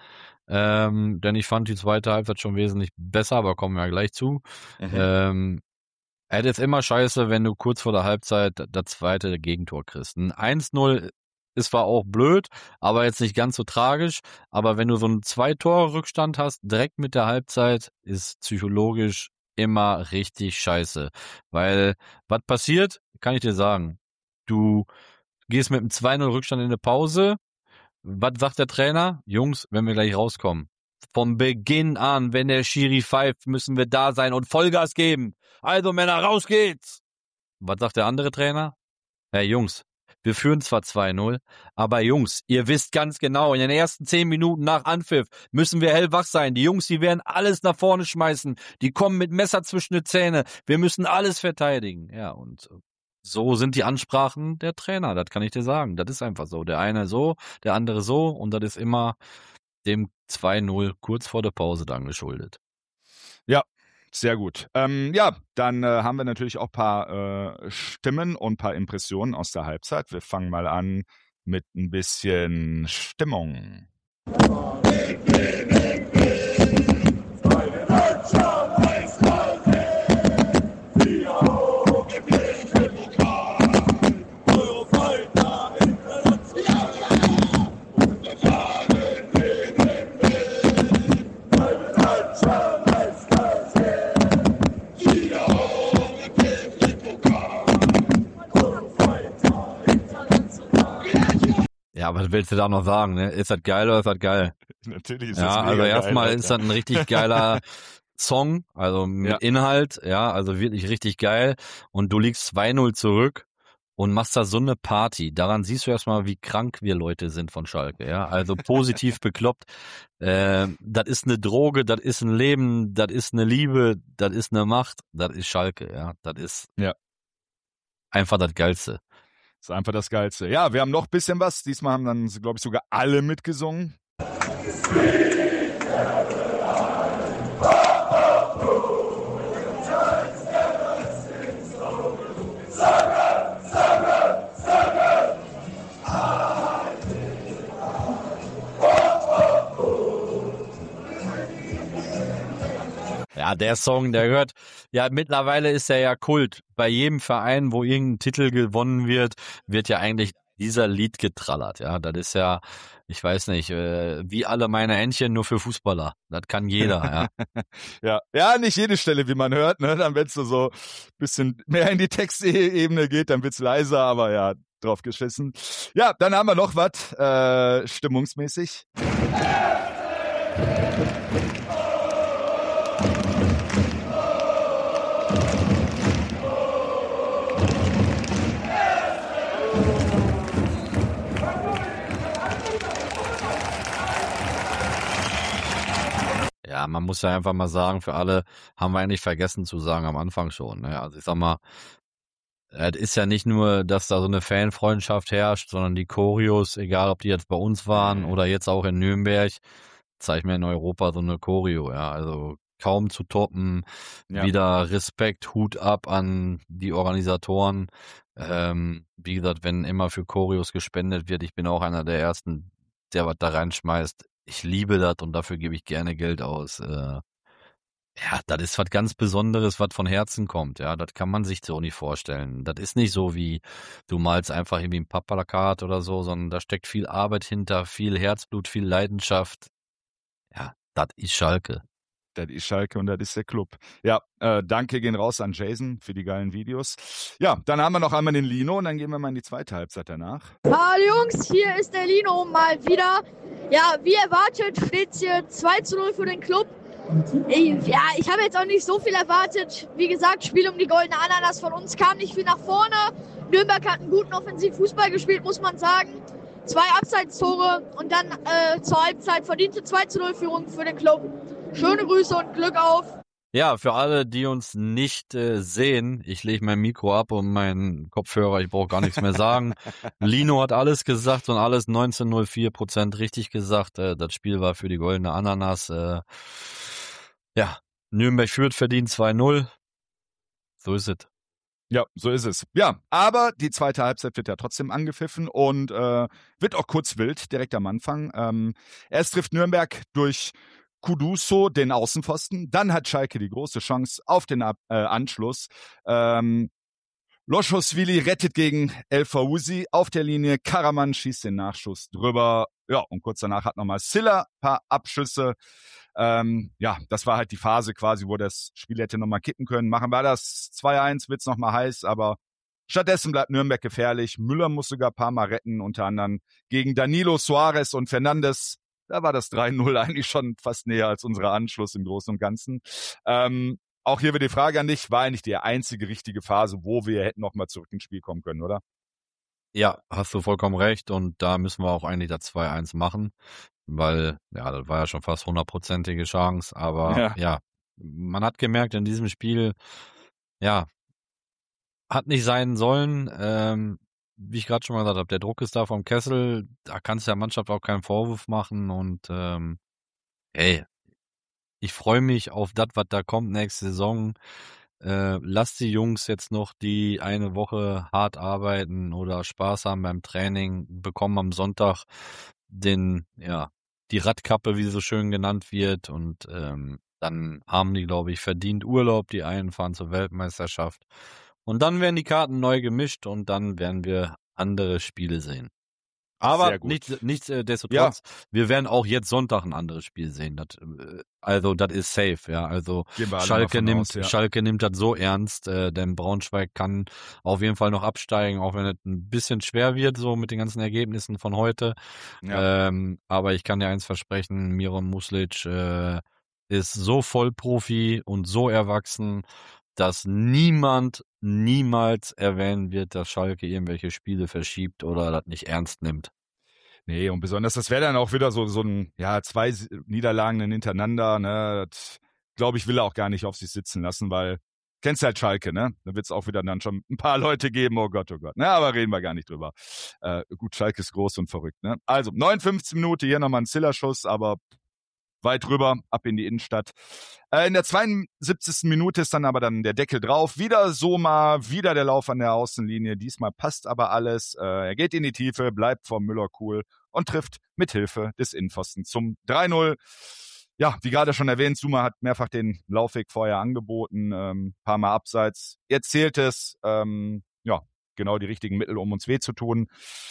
Ähm, denn ich fand die zweite Halbzeit schon wesentlich besser, aber kommen wir ja gleich zu. Mhm. Ähm, es ist immer scheiße, wenn du kurz vor der Halbzeit das zweite Gegentor kriegst. Ein eins null ist zwar auch blöd, aber jetzt nicht ganz so tragisch. Aber wenn du so einen Zwei-Tore-Rückstand hast, direkt mit der Halbzeit, ist psychologisch immer richtig scheiße. Weil, was passiert, kann ich dir sagen. Du gehst mit einem zwei null Rückstand in eine Pause. Was sagt der Trainer? Jungs, wenn wir gleich rauskommen. Vom Beginn an, wenn der Schiri pfeift, müssen wir da sein und Vollgas geben. Also Männer, raus geht's. Was sagt der andere Trainer? Hey Jungs, wir führen zwar zwei null, aber Jungs, ihr wisst ganz genau, in den ersten zehn Minuten nach Anpfiff müssen wir hellwach sein. Die Jungs, die werden alles nach vorne schmeißen. Die kommen mit Messer zwischen die Zähne. Wir müssen alles verteidigen. Ja, und so sind die Ansprachen der Trainer, das kann ich dir sagen. Das ist einfach so. Der eine so, der andere so und das ist immer dem zwei null kurz vor der Pause dann geschuldet. Ja, sehr gut. Ähm, ja, dann äh, haben wir natürlich auch ein paar äh, Stimmen und ein paar Impressionen aus der Halbzeit. Wir fangen mal an mit ein bisschen Stimmung. Ja, was willst du da noch sagen, ne? Ist das geil oder ist das geil? Natürlich ist ja, das mega also geil, erstmal Alter. ist das ein richtig geiler Song, also mit Ja. Inhalt, ja, also wirklich richtig geil. Und du liegst zwei null zurück und machst da so eine Party. Daran siehst du erstmal, wie krank wir Leute sind von Schalke, ja. Also positiv bekloppt. Äh, das ist eine Droge, das ist ein Leben, das ist eine Liebe, das ist eine Macht, das ist Schalke, ja. Das ist Ja. einfach das Geilste. Das ist einfach das Geilste. Ja, wir haben noch ein bisschen was. Diesmal haben dann, glaube ich, sogar alle mitgesungen. Ja, der Song, der gehört, ja, mittlerweile ist er ja Kult. Bei jedem Verein, wo irgendein Titel gewonnen wird, wird ja eigentlich dieser Lied getrallert. Ja, das ist ja, ich weiß nicht, äh, wie alle meine Entchen, nur für Fußballer. Das kann jeder, ja. Ja, ja, nicht jede Stelle, wie man hört, ne? Dann, wenn es so ein bisschen mehr in die Textebene geht, dann wird's leiser, aber ja, drauf geschissen. Ja, dann haben wir noch was, äh, stimmungsmäßig. Ja, man muss ja einfach mal sagen, für alle haben wir eigentlich vergessen zu sagen am Anfang schon. Ne? Also ich sag mal, es ist ja nicht nur, dass da so eine Fanfreundschaft herrscht, sondern die Choreos, egal ob die jetzt bei uns waren oder jetzt auch in Nürnberg, zeigt mir in Europa so eine Choreo, ja, also kaum zu toppen, Ja. wieder Respekt, Hut ab an die Organisatoren. Ähm, wie gesagt, wenn immer für Choreos gespendet wird, ich bin auch einer der Ersten, der was da reinschmeißt. Ich liebe das und dafür gebe ich gerne Geld aus. Äh, ja, das ist was ganz Besonderes, was von Herzen kommt. Ja, das kann man sich so nicht vorstellen. Das ist nicht so wie du malst einfach irgendwie ein Pappplakat oder so, sondern da steckt viel Arbeit hinter, viel Herzblut, viel Leidenschaft. Ja, das ist Schalke. Das ist Schalke und das ist der Club. Ja, äh, danke gehen raus an Jason für die geilen Videos. Ja, dann haben wir noch einmal den Lino und dann gehen wir mal in die zweite Halbzeit danach. Hallo Jungs, hier ist der Lino mal wieder. Ja, wie erwartet steht es hier zwei zu null für den Club. Ich, ja, ich habe jetzt auch nicht so viel erwartet. Wie gesagt, Spiel um die goldene Ananas von uns kam nicht viel nach vorne. Nürnberg hat einen guten Offensivfußball gespielt, muss man sagen. Zwei Abseitstore und dann äh, zur Halbzeit verdiente zwei zu null Führung für den Club. Schöne Grüße und Glück auf. Ja, für alle, die uns nicht äh, sehen, ich lege mein Mikro ab und meinen Kopfhörer, ich brauche gar nichts mehr sagen. Lino hat alles gesagt und alles neunzehn Komma null vier Prozent richtig gesagt. Äh, das Spiel war für die goldene Ananas. Äh, ja, Nürnberg führt verdient zwei null. So ist es. Ja, so ist es. Ja, aber die zweite Halbzeit wird ja trotzdem angepfiffen und äh, wird auch kurz wild, direkt am Anfang. Ähm, erst trifft Nürnberg durch Kuduso den Außenpfosten, dann hat Schalke die große Chance auf den Ab- äh, Anschluss. Ähm, Loschosvili rettet gegen El Fawzi auf der Linie, Karaman schießt den Nachschuss drüber. Ja, und kurz danach hat nochmal Silla ein paar Abschüsse. Ähm, ja, das war halt die Phase quasi, wo das Spiel hätte nochmal kippen können. Machen wir das zwei eins, wird's nochmal heiß, aber stattdessen bleibt Nürnberg gefährlich. Müller muss sogar ein paar Mal retten, unter anderem gegen Danilo, Suarez und Fernandes. Da war das drei null eigentlich schon fast näher als unser Anschluss im Großen und Ganzen. Ähm, auch hier wird die Frage an dich, war eigentlich die einzige richtige Phase, wo wir hätten nochmal zurück ins Spiel kommen können, oder? Ja, hast du vollkommen recht und da müssen wir auch eigentlich das zwei eins machen, weil, ja, das war ja schon fast hundertprozentige Chance, aber Ja. ja, man hat gemerkt in diesem Spiel, ja, hat nicht sein sollen, ähm, wie ich gerade schon mal gesagt habe, der Druck ist da vom Kessel, da kannst du der Mannschaft auch keinen Vorwurf machen und ähm, hey, ich freue mich auf das, was da kommt nächste Saison. Äh, lasst die Jungs jetzt noch die eine Woche hart arbeiten oder Spaß haben beim Training, bekommen am Sonntag den, ja, die Radkappe, wie sie so schön genannt wird und ähm, dann haben die, glaube ich, verdient Urlaub, die einen fahren zur Weltmeisterschaft und dann werden die Karten neu gemischt und dann werden wir andere Spiele sehen. Aber Sehr gut. nicht, nichtsdestotrotz, wir werden auch jetzt Sonntag ein anderes Spiel sehen. Das, äh, also, das ist safe, ja. Also, Gehen wir alle mal Schalke von nimmt, aus, ja. Schalke nimmt das so ernst, äh, denn Braunschweig kann auf jeden Fall noch absteigen, auch wenn es ein bisschen schwer wird, so mit den ganzen Ergebnissen von heute. Ja. Ähm, aber ich kann dir eins versprechen, Miron Muslic äh, ist so Vollprofi und so erwachsen, dass niemand niemals erwähnen wird, dass Schalke irgendwelche Spiele verschiebt oder das nicht ernst nimmt. Nee, und besonders, das wäre dann auch wieder so, so ein, ja, zwei Niederlagen hintereinander, ne, das, glaube ich, will er auch gar nicht auf sich sitzen lassen, weil, kennst halt Schalke, ne, da wird es auch wieder dann schon ein paar Leute geben, oh Gott, oh Gott, ne, aber reden wir gar nicht drüber. Äh, gut, Schalke ist groß und verrückt, ne. Also, neunundfünfzig Minuten, hier nochmal ein Zillerschuss, aber weit rüber, ab in die Innenstadt. Äh, in der zweiundsiebzigsten Minute ist dann aber dann der Deckel drauf. Wieder Soma, wieder der Lauf an der Außenlinie. Diesmal passt aber alles. Äh, er geht in die Tiefe, bleibt vor Müller cool und trifft mit Hilfe des Innenpfosten zum drei null. Ja, wie gerade schon erwähnt, Soma hat mehrfach den Laufweg vorher angeboten, ähm, paar Mal abseits. Jetzt zählt es, ähm, ja, genau die richtigen Mittel, um uns weh zu tun.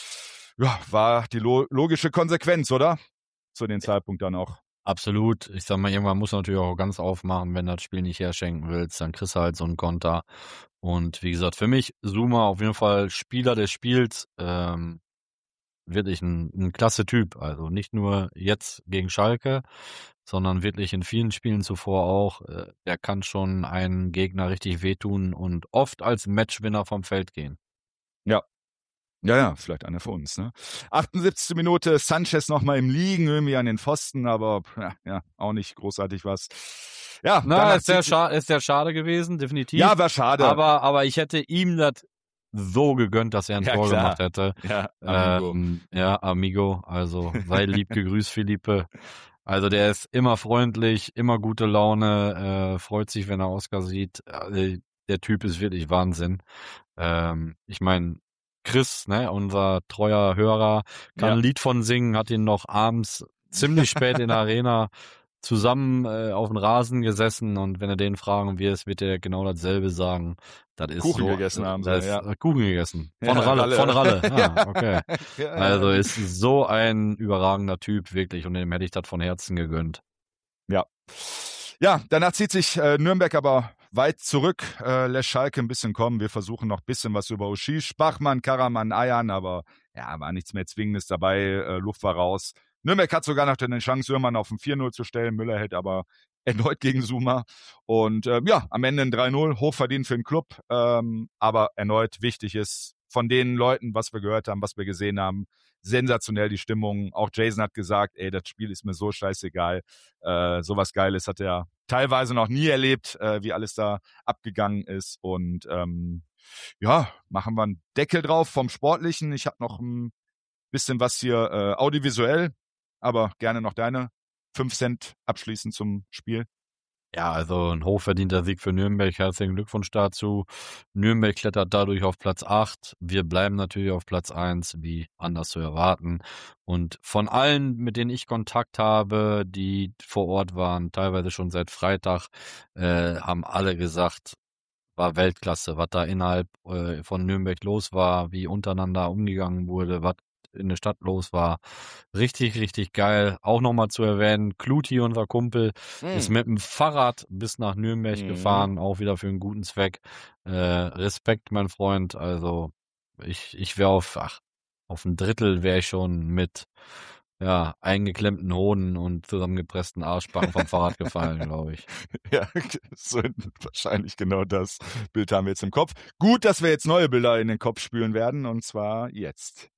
Ja, war die lo- logische Konsequenz, oder? Zu dem Zeitpunkt dann auch. Absolut. Ich sag mal, irgendwann muss man natürlich auch ganz aufmachen, wenn du das Spiel nicht herschenken willst, dann kriegst du halt so einen Konter. Und wie gesagt, für mich Zouma auf jeden Fall Spieler des Spiels, ähm, wirklich ein, ein klasse Typ. Also nicht nur jetzt gegen Schalke, sondern wirklich in vielen Spielen zuvor auch. Äh, der kann schon einen Gegner richtig wehtun und oft als Matchwinner vom Feld gehen. Ja. Ja, ja, vielleicht einer für uns, ne? achtundsiebzigste Minute, Sanchez nochmal im Liegen, irgendwie an den Pfosten, aber ja, ja auch nicht großartig was. Ja, Na, ist sehr, scha- ist sehr schade gewesen, definitiv. Ja, war schade. Aber, aber ich hätte ihm das so gegönnt, dass er ein Ja, Tor klar. gemacht hätte. Ja, Amigo. Ähm, ja, Amigo, also sei lieb gegrüßt, Philippe. Also der ist immer freundlich, immer gute Laune, äh, freut sich, wenn er Oscar sieht. Also, der Typ ist wirklich Wahnsinn. Ähm, ich meine, Chris, ne, unser treuer Hörer, kann Ja. ein Lied von singen, hat ihn noch abends ziemlich spät in der Arena zusammen äh, auf dem Rasen gesessen, und wenn er den fragen wird, wird er genau dasselbe sagen. Das ist Kuchen so, gegessen haben sie, das ist, ja. äh, Kuchen gegessen. Von Ja, Ralle, Ralle. von Ralle. Ah, okay. Ja, Also ist so ein überragender Typ, wirklich, und dem hätte ich das von Herzen gegönnt. Ja. Ja, danach zieht sich äh, Nürnberg aber weit zurück, äh, lässt Schalke ein bisschen kommen. Wir versuchen noch ein bisschen was über Oshish, Bachmann, Karaman, Ayan, aber ja, war nichts mehr Zwingendes dabei, äh, Luft war raus. Nürnberg hat sogar noch eine Chance, Uhrmann auf ein vier null zu stellen. Müller hält aber erneut gegen Zouma. Und äh, ja, am Ende ein drei null, hochverdient für den Club. Ähm, aber erneut wichtig ist von den Leuten, was wir gehört haben, was wir gesehen haben, sensationell die Stimmung. Auch Jason hat gesagt, ey, das Spiel ist mir so scheißegal. Äh, sowas Geiles hat er teilweise noch nie erlebt, äh, wie alles da abgegangen ist. Und ähm, ja, machen wir einen Deckel drauf vom Sportlichen. Ich habe noch ein bisschen was hier äh, audiovisuell, aber gerne noch deine fünf Cent abschließend zum Spiel. Ja, also ein hochverdienter Sieg für Nürnberg. Herzlichen Glückwunsch dazu. Nürnberg klettert dadurch auf Platz acht. Wir bleiben natürlich auf Platz eins, wie anders zu erwarten. Und von allen, mit denen ich Kontakt habe, die vor Ort waren, teilweise schon seit Freitag, äh, haben alle gesagt, war Weltklasse, was da innerhalb äh, von Nürnberg los war, wie untereinander umgegangen wurde, was in der Stadt los war. Richtig, richtig geil. Auch nochmal zu erwähnen, Kluti, unser Kumpel, Hm. ist mit dem Fahrrad bis nach Nürnberg Mhm. gefahren, auch wieder für einen guten Zweck. Äh, Respekt, mein Freund. Also ich, ich wäre auf, ach, auf ein Drittel wäre ich schon mit ja, eingeklemmten Hoden und zusammengepressten Arschbacken vom Fahrrad gefallen, glaube ich. Ja, so wahrscheinlich genau das Bild haben wir jetzt im Kopf. Gut, dass wir jetzt neue Bilder in den Kopf spülen werden, und zwar jetzt.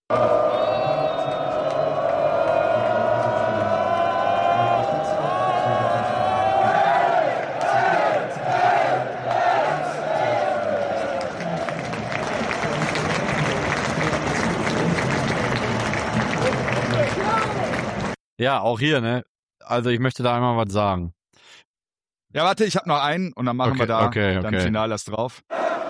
Ja, auch hier, ne? Also ich möchte da einmal was sagen. Ja, warte, ich habe noch einen und dann machen Okay, wir da okay, dann okay. final das drauf.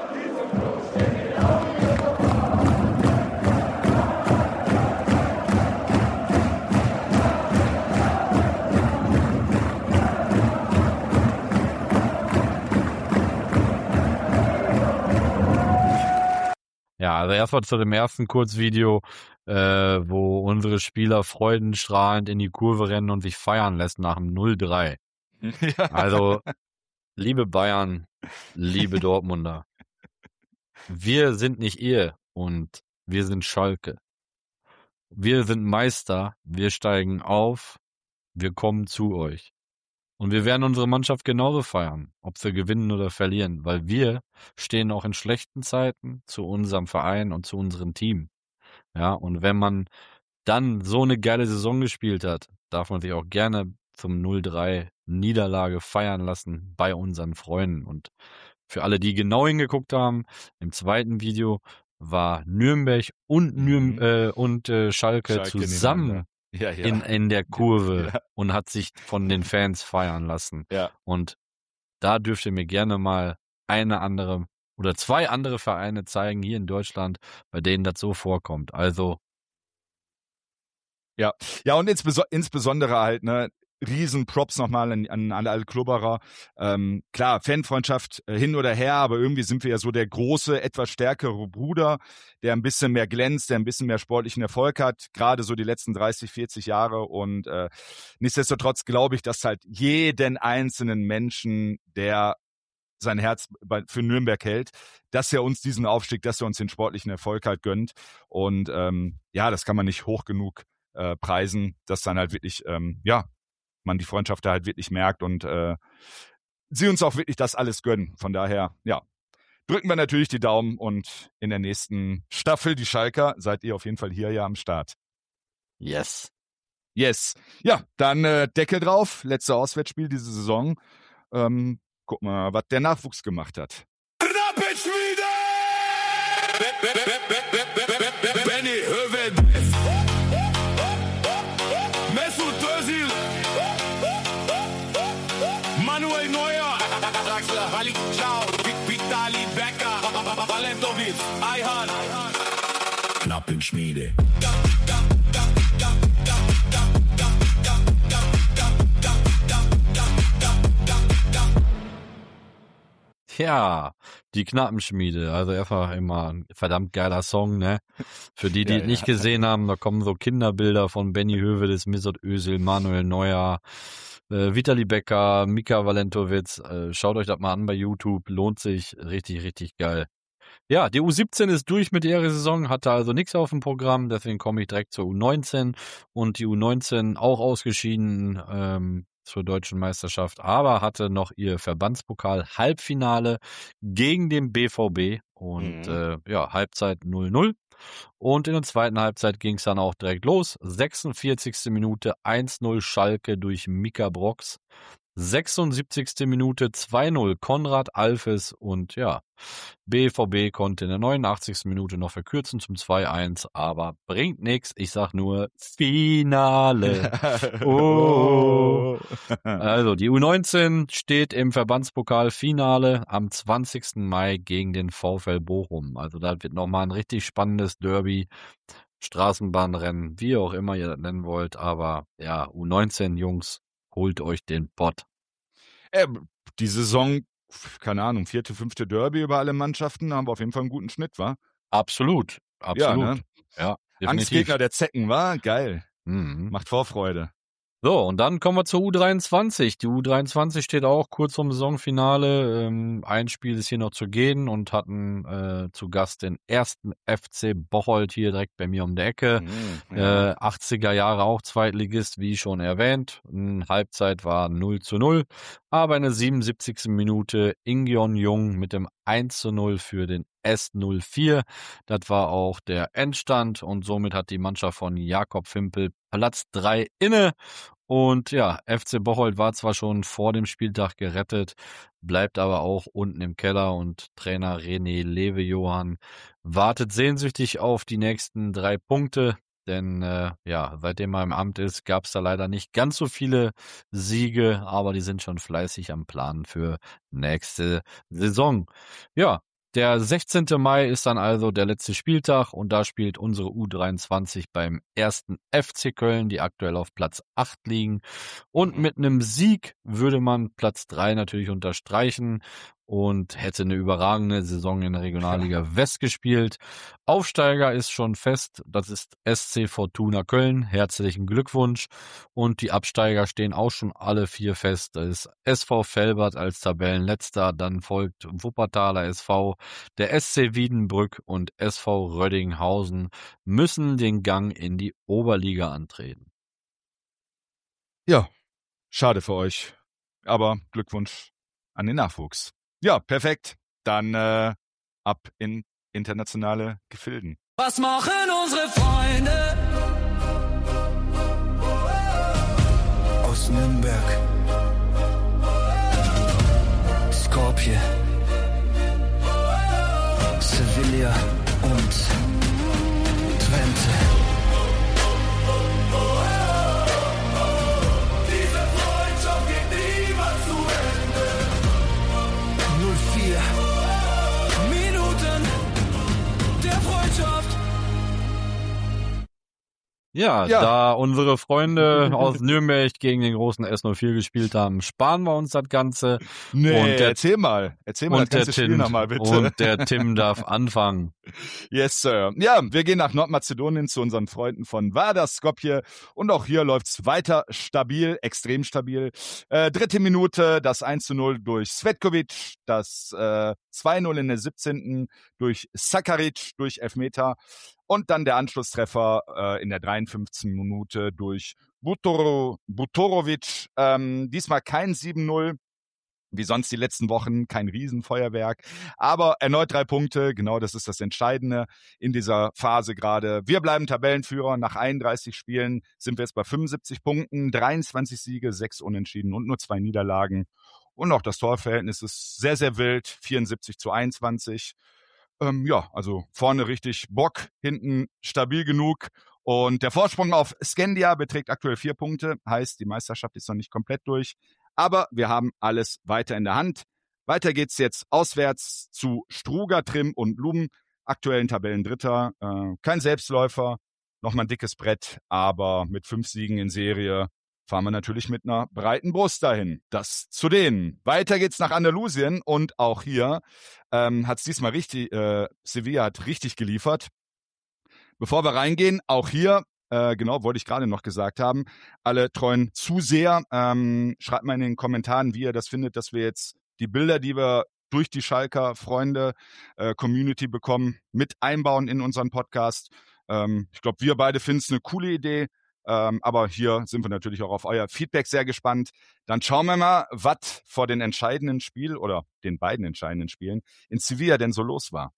Ja, also erstmal zu dem ersten Kurzvideo, äh, wo unsere Spieler freudenstrahlend in die Kurve rennen und sich feiern lässt nach dem null drei. Ja. Also, liebe Bayern, liebe Dortmunder, wir sind nicht ihr und wir sind Schalke. Wir sind Meister, wir steigen auf, wir kommen zu euch. Und wir werden unsere Mannschaft genauso feiern, ob sie gewinnen oder verlieren, weil wir stehen auch in schlechten Zeiten zu unserem Verein und zu unserem Team. Ja, und wenn man dann so eine geile Saison gespielt hat, darf man sich auch gerne zum null drei Niederlage feiern lassen bei unseren Freunden. Und für alle, die genau hingeguckt haben, im zweiten Video war Nürnberg und, Nürn Mhm. äh, und äh, Schalke, Schalke zusammen nebeneinander. Ja, ja. in, in der Kurve Ja. und hat sich von den Fans feiern lassen. Ja. Und da dürft ihr mir gerne mal eine andere oder zwei andere Vereine zeigen hier in Deutschland, bei denen das so vorkommt. Also Ja, und insbeso insbesondere halt, ne, riesen Props nochmal an, an, an alle Klubberer. Ähm, klar, Fanfreundschaft äh, hin oder her, aber irgendwie sind wir ja so der große, etwas stärkere Bruder, der ein bisschen mehr glänzt, der ein bisschen mehr sportlichen Erfolg hat, gerade so die letzten dreißig, vierzig Jahre. Und äh, nichtsdestotrotz glaube ich, dass halt jeden einzelnen Menschen, der sein Herz bei, für Nürnberg hält, dass er uns diesen Aufstieg, dass er uns den sportlichen Erfolg halt gönnt. Und ähm, ja, das kann man nicht hoch genug äh, preisen, dass dann halt wirklich, ähm, ja, man die Freundschaft da halt wirklich merkt und äh, sie uns auch wirklich das alles gönnen. Von daher, ja, drücken wir natürlich die Daumen und in der nächsten Staffel, die Schalker, seid ihr auf jeden Fall hier ja am Start. Yes. Yes. Ja, dann äh, Deckel drauf. Letzte Auswärtsspiel diese Saison. Ähm, guck mal, was der Nachwuchs gemacht hat. Knappenschmiede! Benny Höwen! Mesut Özil! Manuel Neuer! Draxler, Halik, Ciao! Vitali Becker! Valentovic! Ayhan! Knappenschmiede! Ja, die Knappenschmiede, also einfach immer ein verdammt geiler Song, ne? Für die, die Ja, es nicht ja. gesehen haben, da kommen so Kinderbilder von Benny Hövedes, Mesut Özil, Manuel Neuer, äh, Vitali Becker, Mika Valentovic. Äh, schaut euch das mal an bei YouTube, lohnt sich, richtig, richtig geil. Ja, die U siebzehn ist durch mit ihrer Saison, hatte also nichts auf dem Programm, deswegen komme ich direkt zur U neunzehn und die U neunzehn auch ausgeschieden ähm, zur deutschen Meisterschaft, aber hatte noch ihr Verbandspokal-Halbfinale gegen den B V B und Mhm. äh, ja, Halbzeit null null. Und in der zweiten Halbzeit ging es dann auch direkt los. sechsundvierzigste Minute eins null Schalke durch Mika Brox. sechsundsiebzigste Minute zwei null Konrad Alves und ja, B V B konnte in der neunundachtzigsten Minute noch verkürzen zum zwei eins, aber bringt nichts. Ich sag nur Finale. Oh. Also die U neunzehn steht im Verbandspokalfinale am zwanzigsten Mai gegen den VfL Bochum. Also da wird nochmal ein richtig spannendes Derby, Straßenbahnrennen, wie auch immer ihr das nennen wollt. Aber ja, U neunzehn Jungs, holt euch den Pott. Äh, die Saison, keine Ahnung, vierte, fünfte Derby über alle Mannschaften, haben wir auf jeden Fall einen guten Schnitt, wa? Absolut, absolut. Ja, ne? Ja, definitiv. Angstgegner der Zecken, war geil. Mhm. Macht Vorfreude. So, und dann kommen wir zur U dreiundzwanzig. Die U dreiundzwanzig steht auch kurz vorm Saisonfinale. Ähm, ein Spiel ist hier noch zu gehen und hatten äh, zu Gast den ersten F C Bocholt hier direkt bei mir um die Ecke. Mhm, ja. Äh, achtziger Jahre auch Zweitligist, wie schon erwähnt. Eine Halbzeit war null zu null. Aber in der siebenundsiebzigsten Minute Ingion Jung mit dem eins zu null für den S null vier. Das war auch der Endstand und somit hat die Mannschaft von Jakob Fimpel Platz drei inne. Und ja, F C Bocholt war zwar schon vor dem Spieltag gerettet, bleibt aber auch unten im Keller und Trainer René Lewe-Johann wartet sehnsüchtig auf die nächsten drei Punkte. Denn äh, ja, seitdem er im Amt ist, gab es da leider nicht ganz so viele Siege, aber die sind schon fleißig am Plan für nächste Saison. Ja, der sechzehnte Mai ist dann also der letzte Spieltag und da spielt unsere U dreiundzwanzig beim ersten F C Köln, die aktuell auf Platz acht liegen. Und mit einem Sieg würde man Platz drei natürlich unterstreichen und hätte eine überragende Saison in der Regionalliga West gespielt. Aufsteiger ist schon fest, das ist S C Fortuna Köln. Herzlichen Glückwunsch. Und die Absteiger stehen auch schon alle vier fest. Das ist S V Velbert als Tabellenletzter, dann folgt Wuppertaler S V, der S C Wiedenbrück und S V Rödinghausen müssen den Gang in die Oberliga antreten. Ja, schade für euch. Aber Glückwunsch an den Nachwuchs. Ja, perfekt. Dann äh, ab in internationale Gefilden. Was machen unsere Freunde aus Nürnberg? Skopje, Sevilla und Twente. Diese Freundschaft geht niemals zu Ende. null vier Minuten der Freundschaft. Ja, Ja. da unsere Freunde aus Nürnberg gegen den großen S null vier gespielt haben, sparen wir uns das Ganze. Nee, Und der- erzähl mal. Erzähl mal das Und der, ganze Spiel Tim, nochmal, bitte. und der Tim darf anfangen. Yes, Sir. Ja, wir gehen nach Nordmazedonien zu unseren Freunden von Vardar Skopje und auch hier läuft's weiter stabil, extrem stabil. Äh, dritte Minute, das eins zu null durch Svetkovic, das äh, zwei null in der siebzehnten durch Sakaric, durch Elfmeter und dann der Anschlusstreffer äh, in der dreiundfünfzigsten Minute durch Butoro, Butorovic. Ähm, diesmal kein sieben null. Wie sonst die letzten Wochen, kein Riesenfeuerwerk. Aber erneut drei Punkte, genau das ist das Entscheidende in dieser Phase gerade. Wir bleiben Tabellenführer. Nach einunddreißig Spielen sind wir jetzt bei fünfundsiebzig Punkten, dreiundzwanzig Siege, sechs Unentschieden und nur zwei Niederlagen. Und auch das Torverhältnis ist sehr, sehr wild, vierundsiebzig zu einundzwanzig. Ähm, ja, also vorne richtig Bock, hinten stabil genug. Und der Vorsprung auf Scandia beträgt aktuell vier Punkte, heißt, die Meisterschaft ist noch nicht komplett durch. Aber wir haben alles weiter in der Hand. Weiter geht's jetzt auswärts zu Struga, Trim und Luben, aktuellen Tabellendritter. Äh, kein Selbstläufer, nochmal ein dickes Brett, aber mit fünf Siegen in Serie fahren wir natürlich mit einer breiten Brust dahin. Das zu denen. Weiter geht's nach Andalusien und auch hier ähm, hat's diesmal richtig, äh, Sevilla hat richtig geliefert. Bevor wir reingehen, auch hier, äh, genau, wollte ich gerade noch gesagt haben, alle treuen Zuseher, ähm, schreibt mal in den Kommentaren, wie ihr das findet, dass wir jetzt die Bilder, die wir durch die Schalker Freunde äh, Community bekommen, mit einbauen in unseren Podcast. Ähm, ich glaube, wir beide finden es eine coole Idee, ähm, aber hier sind wir natürlich auch auf euer Feedback sehr gespannt. Dann schauen wir mal, was vor den entscheidenden Spiel oder den beiden entscheidenden Spielen in Sevilla denn so los war.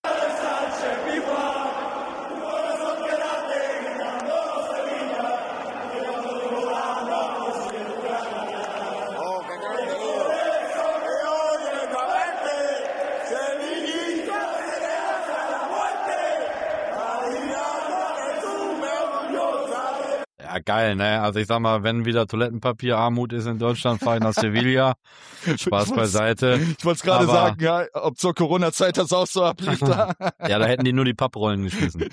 Ja, geil, ne? Also ich sag mal, wenn wieder Toilettenpapierarmut ist in Deutschland, fahr ich nach Sevilla. Spaß beiseite. Ich wollte es gerade Aber- sagen, ja, ob zur Corona-Zeit das auch so ablief da. Ja, da hätten die nur die Papprollen geschmissen.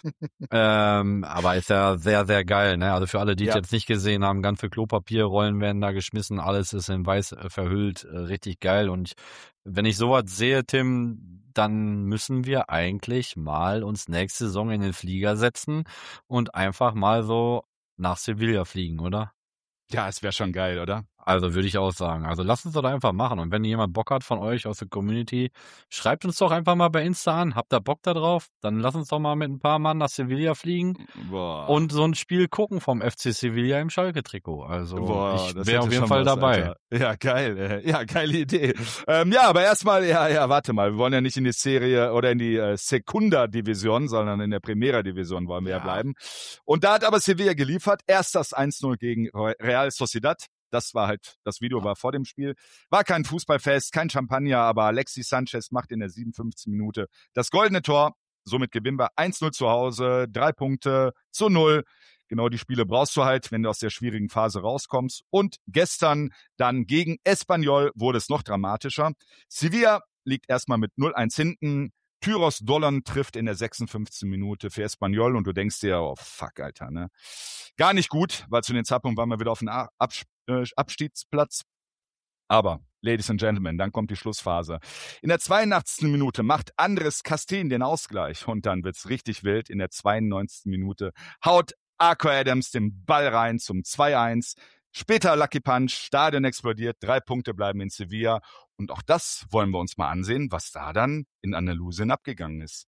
ähm, aber ist ja sehr, sehr geil, ne? Also für alle, die es Ja. jetzt nicht gesehen haben, ganze Klopapierrollen werden da geschmissen, alles ist in weiß äh, verhüllt, äh, richtig geil. Und ich, wenn ich sowas sehe, Tim, dann müssen wir eigentlich mal uns nächste Saison in den Flieger setzen und einfach mal so nach Sevilla fliegen, oder? Ja, es wäre schon geil, oder? Also würde ich auch sagen. Also lasst uns doch einfach machen. Und wenn jemand Bock hat von euch aus der Community, schreibt uns doch einfach mal bei Insta an. Habt ihr Bock da drauf? Dann lasst uns doch mal mit ein paar Mann nach Sevilla fliegen Boah. und so ein Spiel gucken vom F C Sevilla im Schalke-Trikot. Also Boah, ich das wäre hätte auf jeden schon Fall was, dabei. Alter. Ja, geil. äh, Ja, geile Idee. Ähm, ja, aber erstmal, ja, ja, warte mal. Wir wollen ja nicht in die Serie oder in die äh, Secunda-Division, sondern in der Primera-Division wollen wir ja. Ja. bleiben. Und da hat aber Sevilla geliefert. Erst das eins null gegen Real Sociedad. Das war halt, das Video war vor dem Spiel. War kein Fußballfest, kein Champagner, aber Alexis Sanchez macht in der siebenundfünfzigsten Minute das goldene Tor. Somit gewinnen wir eins null zu Hause, drei Punkte zu null. Genau die Spiele brauchst du halt, wenn du aus der schwierigen Phase rauskommst. Und gestern dann gegen Espanyol wurde es noch dramatischer. Sevilla liegt erstmal mit null eins hinten. Tyros Dollon trifft in der sechsundfünfzigsten Minute für Espanyol und du denkst dir, oh fuck, Alter, ne? Gar nicht gut, weil zu dem Zeitpunkt waren wir wieder auf dem Abs- äh, Abstiegsplatz. Aber, Ladies and Gentlemen, dann kommt die Schlussphase. In der zweiundachtzigsten Minute macht Andres Castin den Ausgleich und dann wird's richtig wild. In der zweiundneunzigsten Minute haut Arco Adams den Ball rein zum zwei eins. Später Lucky Punch, Stadion explodiert, drei Punkte bleiben in Sevilla. Und auch das wollen wir uns mal ansehen, was da dann in Andalusien abgegangen ist.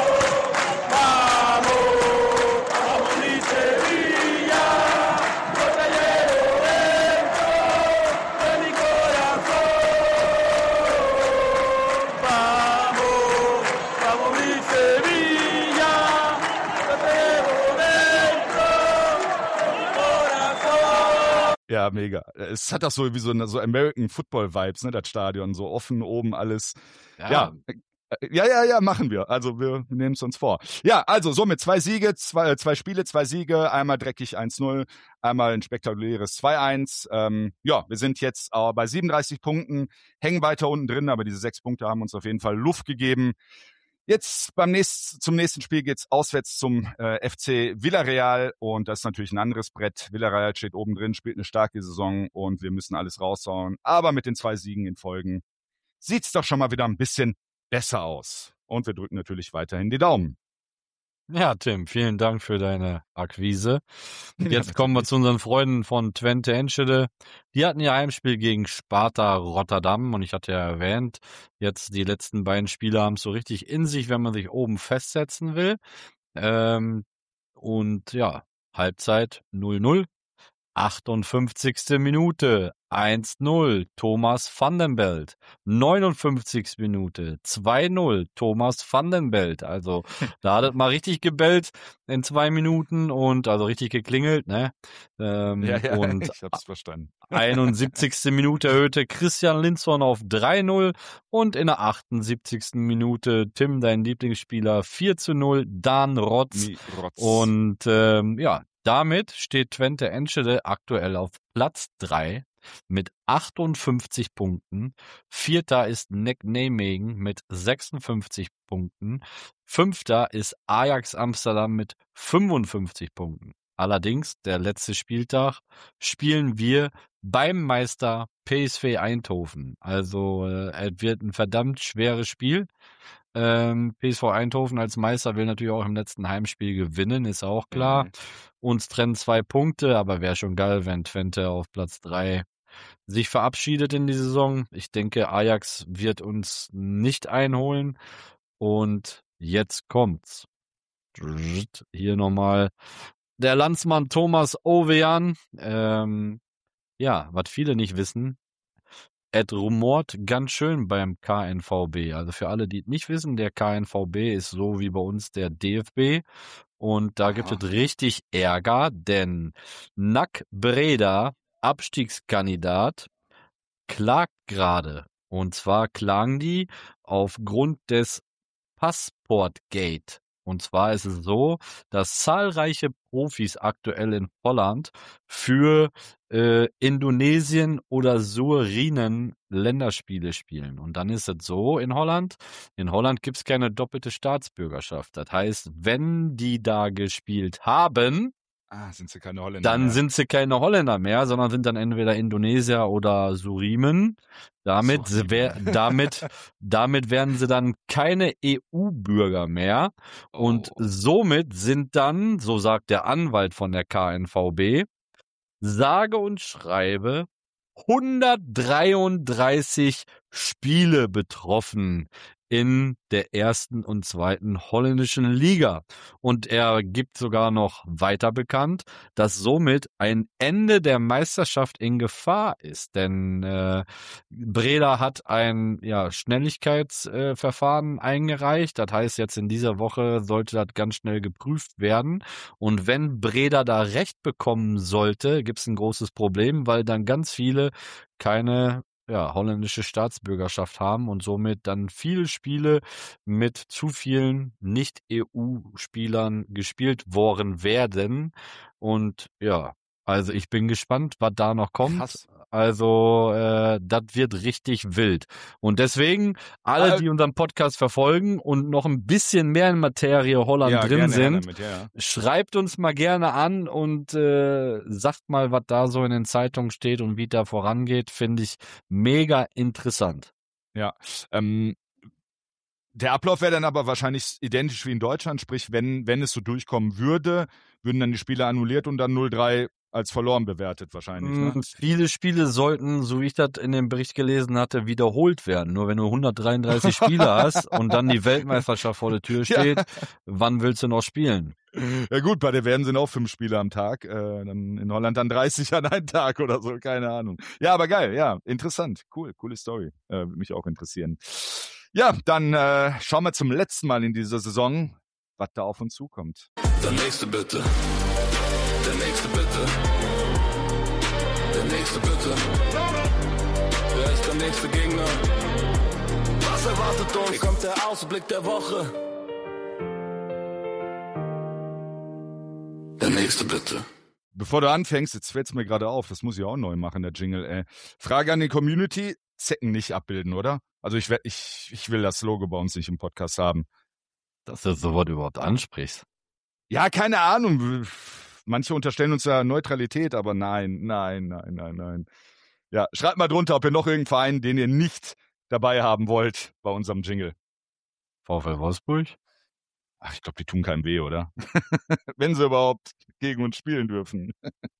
Ja, mega. Es hat auch so wie so, eine, so American Football Vibes, ne, das Stadion. So offen, oben alles. Ja. Ja, ja, ja, machen wir. Also wir nehmen es uns vor. Ja, also somit zwei Siege, zwei, zwei Spiele, zwei Siege. Einmal dreckig eins null, einmal ein spektakuläres zwei eins. Ähm, ja, wir sind jetzt äh, bei siebenunddreißig Punkten, hängen weiter unten drin, aber diese sechs Punkte haben uns auf jeden Fall Luft gegeben. Jetzt beim nächsten, zum nächsten Spiel geht's auswärts zum äh, F C Villarreal und das ist natürlich ein anderes Brett. Villarreal steht oben drin, spielt eine starke Saison und wir müssen alles raushauen. Aber mit den zwei Siegen in Folgen sieht's doch schon mal wieder ein bisschen besser aus. Und wir drücken natürlich weiterhin die Daumen. Ja, Tim, vielen Dank für deine Akquise. Jetzt ja, kommen wir zu unseren Freunden von Twente Enschede. Die hatten ihr Heimspiel gegen Sparta Rotterdam und ich hatte ja erwähnt, jetzt die letzten beiden Spiele haben es so richtig in sich, wenn man sich oben festsetzen will. Ähm, und ja, Halbzeit null null. achtundfünfzigste Minute eins null Thomas van den Belt. neunundfünfzigste Minute zwei null Thomas van den Belt. Also da hat es mal richtig gebellt in zwei Minuten und also richtig geklingelt, ne? Ähm, ja, ja, und ich hab's verstanden. einundsiebzigste Minute erhöhte Christian Lindsson auf drei null und in der achtundsiebzigsten Minute Tim, dein Lieblingsspieler, vier zu null Dan Rotz. Rotz. Und ähm, ja, damit steht Twente Enschede aktuell auf Platz drei mit achtundfünfzig Punkten. Vierter ist Neck Nijmegen mit sechsundfünfzig Punkten. Fünfter ist Ajax Amsterdam mit fünfundfünfzig Punkten. Allerdings, der letzte Spieltag spielen wir beim Meister P S V Eindhoven. Also äh, es wird ein verdammt schweres Spiel. Ähm, P S V Eindhoven als Meister will natürlich auch im letzten Heimspiel gewinnen, ist auch klar. Mhm. Uns trennen zwei Punkte, aber wäre schon geil, wenn Twente auf Platz drei sich verabschiedet in die Saison. Ich denke, Ajax wird uns nicht einholen. Und jetzt kommt's. Hier nochmal der Landsmann Thomas Ovejan. Ähm, ja, was viele nicht wissen, es rumort ganz schön beim K N V B. Also für alle, die es nicht wissen, der K N V B ist so wie bei uns der D F B. Und da gibt es richtig Ärger, denn N A C Breda, Abstiegskandidat, klagt gerade. Und zwar klagen die aufgrund des Passportgate. Und zwar ist es so, dass zahlreiche Profis aktuell in Holland für äh, Indonesien oder Suriname Länderspiele spielen. Und dann ist es so in Holland, in Holland gibt es keine doppelte Staatsbürgerschaft. Das heißt, wenn die da gespielt haben, ah, sind sie keine Holländer dann mehr. sind sie keine Holländer mehr, sondern sind dann entweder Indonesier oder Surimen. Damit, so, wär, damit, damit werden sie dann keine E U-Bürger mehr. Oh. Und somit sind dann, so sagt der Anwalt von der K N V B, sage und schreibe hundertdreiunddreißig Spiele betroffen in der ersten und zweiten holländischen Liga. Und er gibt sogar noch weiter bekannt, dass somit ein Ende der Meisterschaft in Gefahr ist. Denn äh, Breda hat ein ja, Schnelligkeitsverfahren äh, eingereicht. Das heißt, jetzt in dieser Woche sollte das ganz schnell geprüft werden. Und wenn Breda da Recht bekommen sollte, gibt es ein großes Problem, weil dann ganz viele keine ja, holländische Staatsbürgerschaft haben und somit dann viele Spiele mit zu vielen Nicht-E U-Spielern gespielt worden werden. Und ja, also ich bin gespannt, was da noch kommt. Krass. Also äh, das wird richtig wild. Und deswegen, alle, die unseren Podcast verfolgen und noch ein bisschen mehr in Materie Holland ja, drin sind, damit, ja, ja. schreibt uns mal gerne an und äh, sagt mal, was da so in den Zeitungen steht und wie da vorangeht. Finde ich mega interessant. Ja, ähm, der Ablauf wäre dann aber wahrscheinlich identisch wie in Deutschland, sprich, wenn, wenn es so durchkommen würde, würden dann die Spiele annulliert und dann null drei als verloren bewertet wahrscheinlich. Ne? Viele Spiele sollten, so wie ich das in dem Bericht gelesen hatte, wiederholt werden. Nur wenn du hundertdreiunddreißig Spiele hast und dann die Weltmeisterschaft vor der Tür steht, ja. Wann willst du noch spielen? Ja gut, bei der W M sind auch fünf Spiele am Tag. Äh, dann in Holland dann dreißig an einem Tag oder so, keine Ahnung. Ja, aber geil, ja, interessant. Cool, coole Story. Äh, würde mich auch interessieren. Ja, dann äh, schauen wir zum letzten Mal in dieser Saison, was da auf uns zukommt. Der nächste bitte. Der nächste bitte. Der nächste bitte. Wer ist der nächste Gegner? Was erwartet uns? Hier kommt der Ausblick der Woche. Der nächste bitte. Bevor du anfängst, jetzt fällt's mir gerade auf, das muss ich auch neu machen, der Jingle, ey. Frage an die Community, Zecken nicht abbilden, oder? Also ich, werd, ich, ich will das Logo bei uns nicht im Podcast haben. Dass du so was überhaupt ansprichst. Ja, keine Ahnung. Manche unterstellen uns ja Neutralität, aber nein, nein, nein, nein, nein. Ja, schreibt mal drunter, ob ihr noch irgendeinen Verein, den ihr nicht dabei haben wollt bei unserem Jingle. VfL Wolfsburg? Ach, ich glaube, die tun keinem weh, oder? Wenn sie überhaupt gegen uns spielen dürfen.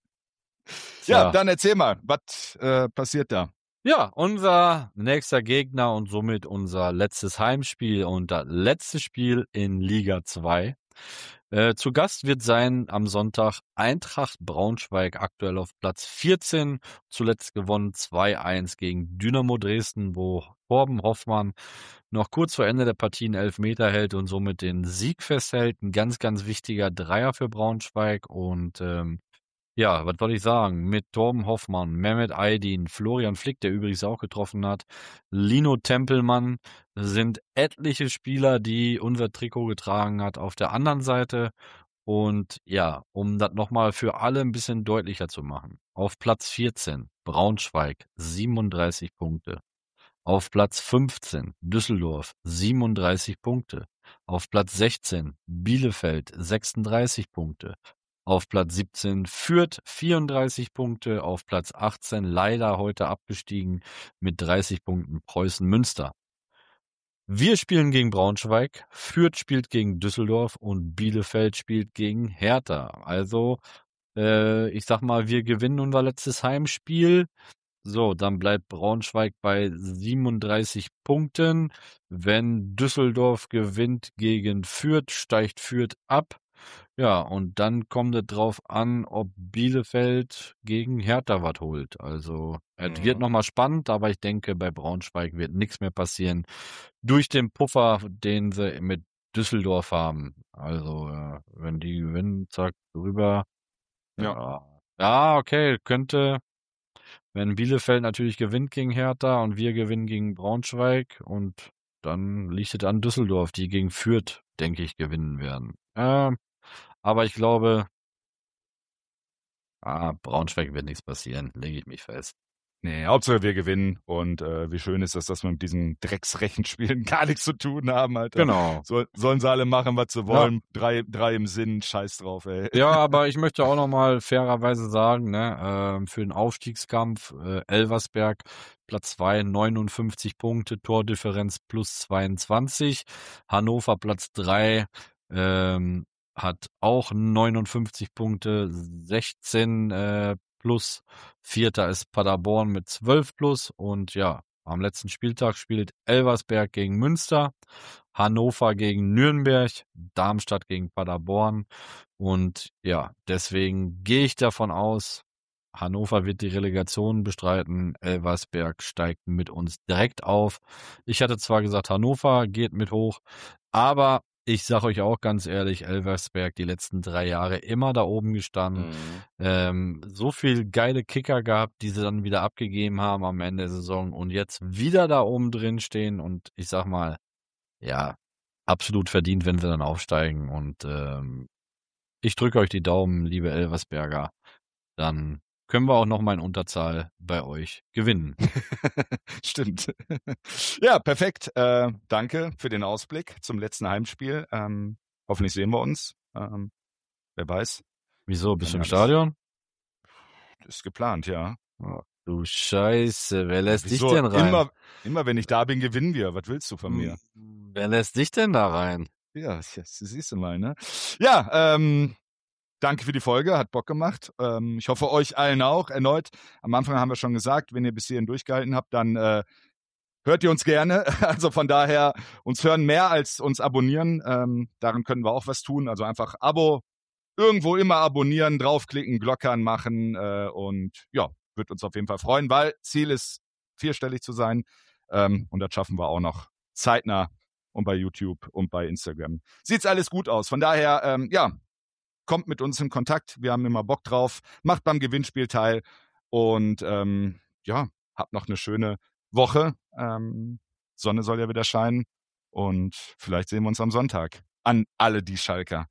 Ja, Tja. dann erzähl mal, was äh, passiert da? Ja, unser nächster Gegner und somit unser letztes Heimspiel und das letzte Spiel in Liga zwei. Äh, zu Gast wird sein am Sonntag Eintracht Braunschweig, aktuell auf Platz vierzehn, zuletzt gewonnen zwei eins gegen Dynamo Dresden, wo Torben Hoffmann noch kurz vor Ende der Partie einen Elfmeter hält und somit den Sieg festhält. Ein ganz, ganz wichtiger Dreier für Braunschweig und ähm, ja, was soll ich sagen? Mit Torben Hoffmann, Mehmet Aydin, Florian Flick, der übrigens auch getroffen hat, Lino Tempelmann sind etliche Spieler, die unser Trikot getragen hat auf der anderen Seite. Und ja, um das nochmal für alle ein bisschen deutlicher zu machen. Auf Platz vierzehn Braunschweig, siebenunddreißig Punkte. Auf Platz fünfzehn Düsseldorf, siebenunddreißig Punkte. Auf Platz sechzehn Bielefeld, sechsunddreißig Punkte. Auf Platz siebzehn Fürth, vierunddreißig Punkte. Auf Platz achtzehn leider heute abgestiegen mit dreißig Punkten Preußen Münster. Wir spielen gegen Braunschweig, Fürth spielt gegen Düsseldorf und Bielefeld spielt gegen Hertha. Also, äh, ich sag mal, wir gewinnen unser letztes Heimspiel. So, dann bleibt Braunschweig bei siebenunddreißig Punkten. Wenn Düsseldorf gewinnt gegen Fürth, steigt Fürth ab. Ja, und dann kommt es drauf an, ob Bielefeld gegen Hertha was holt. Also, es Mhm. wird nochmal spannend, aber ich denke, bei Braunschweig wird nichts mehr passieren. Durch den Puffer, den sie mit Düsseldorf haben. Also, äh, wenn die gewinnen, zack, rüber. Ja. Ja, ja, okay, könnte, wenn Bielefeld natürlich gewinnt gegen Hertha und wir gewinnen gegen Braunschweig und dann liegt es an Düsseldorf, die gegen Fürth, denke ich, gewinnen werden. Ähm, aber ich glaube, ah, Braunschweig wird nichts passieren, lege ich mich fest. Nee, Hauptsache wir gewinnen und äh, wie schön ist das, dass wir mit diesen Drecksrechenspielen gar nichts zu tun haben, Alter. Genau. So, sollen sie alle machen, was sie wollen. Ja. Drei, drei im Sinn, scheiß drauf, ey. Ja, aber ich möchte auch nochmal fairerweise sagen, ne, äh, für den Aufstiegskampf, äh, Elversberg, Platz zwei, neunundfünfzig Punkte, Tordifferenz plus zweiundzwanzig. Hannover, Platz drei, ähm, hat auch neunundfünfzig Punkte, sechzehn äh, plus. Vierter ist Paderborn mit zwölf plus. Und ja, am letzten Spieltag spielt Elversberg gegen Münster, Hannover gegen Nürnberg, Darmstadt gegen Paderborn. Und ja, deswegen gehe ich davon aus, Hannover wird die Relegation bestreiten, Elversberg steigt mit uns direkt auf. Ich hatte zwar gesagt, Hannover geht mit hoch, aber ich sage euch auch ganz ehrlich, Elversberg die letzten drei Jahre immer da oben gestanden. Mhm. Ähm, so viel geile Kicker gehabt, die sie dann wieder abgegeben haben am Ende der Saison und jetzt wieder da oben drin stehen. Und ich sag mal, ja, absolut verdient, wenn sie dann aufsteigen. Und ähm, ich drücke euch die Daumen, liebe Elversberger. Dann können wir auch noch mal in Unterzahl bei euch gewinnen. Stimmt. Ja, perfekt. Äh, danke für den Ausblick zum letzten Heimspiel. Ähm, hoffentlich sehen wir uns. Ähm, wer weiß. Wieso? Bist du im Stadion? Ist geplant, ja. Oh, du Scheiße, wer lässt Wieso? dich denn rein? Immer, immer wenn ich da bin, gewinnen wir. Was willst du von mir? Wer lässt dich denn da rein? Ja, das siehst du mal, ne? Ja, ähm, danke für die Folge, hat Bock gemacht. Ähm, ich hoffe, euch allen auch. Erneut, am Anfang haben wir schon gesagt, wenn ihr bis hierhin durchgehalten habt, dann äh, hört ihr uns gerne. Also von daher, uns hören mehr als uns abonnieren. Ähm, daran können wir auch was tun. Also einfach Abo, irgendwo immer abonnieren, draufklicken, Glocke anmachen äh, und ja, wird uns auf jeden Fall freuen, weil Ziel ist, vierstellig zu sein. Ähm, und das schaffen wir auch noch zeitnah und bei YouTube und bei Instagram. Sieht's alles gut aus. Von daher, ähm, ja, kommt mit uns in Kontakt. Wir haben immer Bock drauf. Macht beim Gewinnspiel teil. Und ähm, ja, habt noch eine schöne Woche. Ähm, Sonne soll ja wieder scheinen. Und vielleicht sehen wir uns am Sonntag. An alle die Schalker.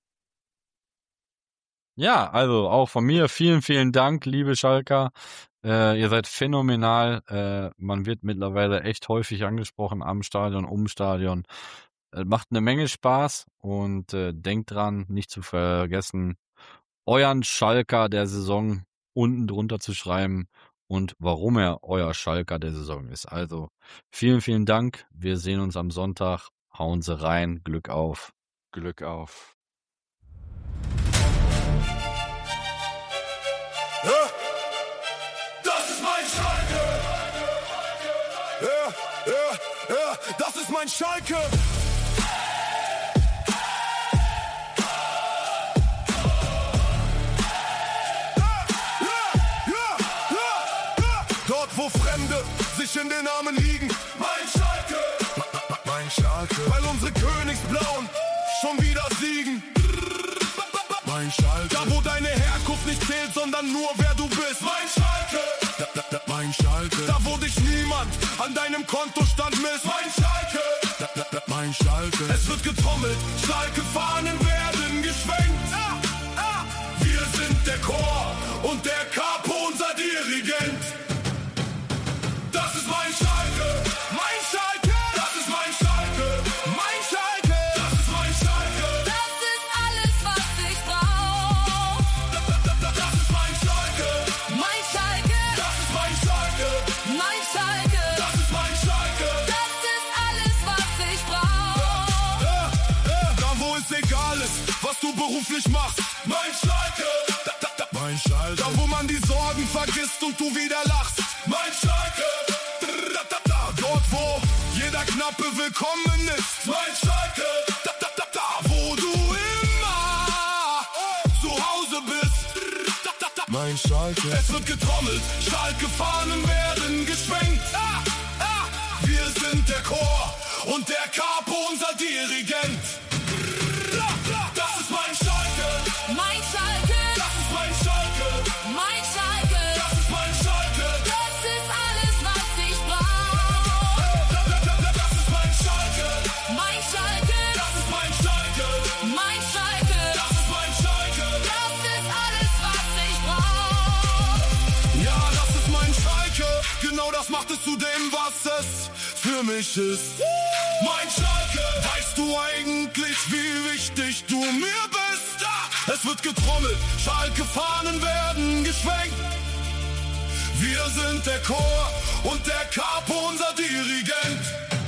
Ja, also auch von mir vielen, vielen Dank, liebe Schalker. Äh, ihr seid phänomenal. Äh, man wird mittlerweile echt häufig angesprochen am Stadion, um Stadion. äh, macht eine Menge Spaß und äh, denkt dran, nicht zu vergessen, euren Schalker der Saison unten drunter zu schreiben und warum er euer Schalker der Saison ist. Also vielen, vielen Dank. Wir sehen uns am Sonntag. Hauen Sie rein. Glück auf. Glück auf. Ja, das ist mein Schalke. Ja, ja, ja, das ist mein Schalke. Dort, wo Fremde sich in den Armen liegen, mein Schalke, mein Schalke, weil unsere Königsblauen schon wieder siegen. Mein Schalke, da wo deine Herkunft nicht zählt, sondern nur wer du bist. Mein Schalke, da, da, da, mein Schalke, da wo dich niemand an deinem Kontostand misst. Mein Schalke, da, da, da, mein Schalke, es wird getrommelt, Schalke-Fahnen werden geschwenkt. Ah, ah. Wir sind der Chor und der Capo unser Dirigent. Das ist mein Schalke, mein Schalke, das ist mein Schalke, mein Schalke, das ist mein Schalke. Das ist alles, was ich brauch. Da, da, da, da, das ist mein Schalke, Mein Schalke, das ist mein Schalke, mein Schalke, das ist mein Schalke. das ist alles, was ich brauch. Ja, ja, da wo es egal ist, was du beruflich machst, mein Schalke, da, da, da, mein Schalke. Da wo man die Sorgen vergisst und du wieder lachst, mein Schalke. Da, da, da, dort wo jeder Knappe willkommen ist, mein Schalke. Da, da, da, da, wo du immer zu Hause bist, da, da, da, mein Schalke. Es wird getrommelt, Schalke-Fahnen werden geschwenkt. Ah, ah, wir sind der Chor und der Capo unser Dirigent. Das ist mein Schalke, Mein Schalke, das ist mein Schalke, mein Schalke, das ist mein Schalke. das ist alles, was ich brauch. Das ist mein Schalke, Mein Schalke, das ist mein Schalke, mein Schalke, das ist mein Schalke. das ist alles, was ich brauch. Ja, das ist mein Schalke, genau das macht es zu dem, was es für mich ist. Mein Schalke, weißt du eigentlich, wie wichtig du mir bist? Ah, es wird getrommelt, Schalke-Fahnen werden geschwenkt. Wir sind der Chor und der Capo unser Dirigent.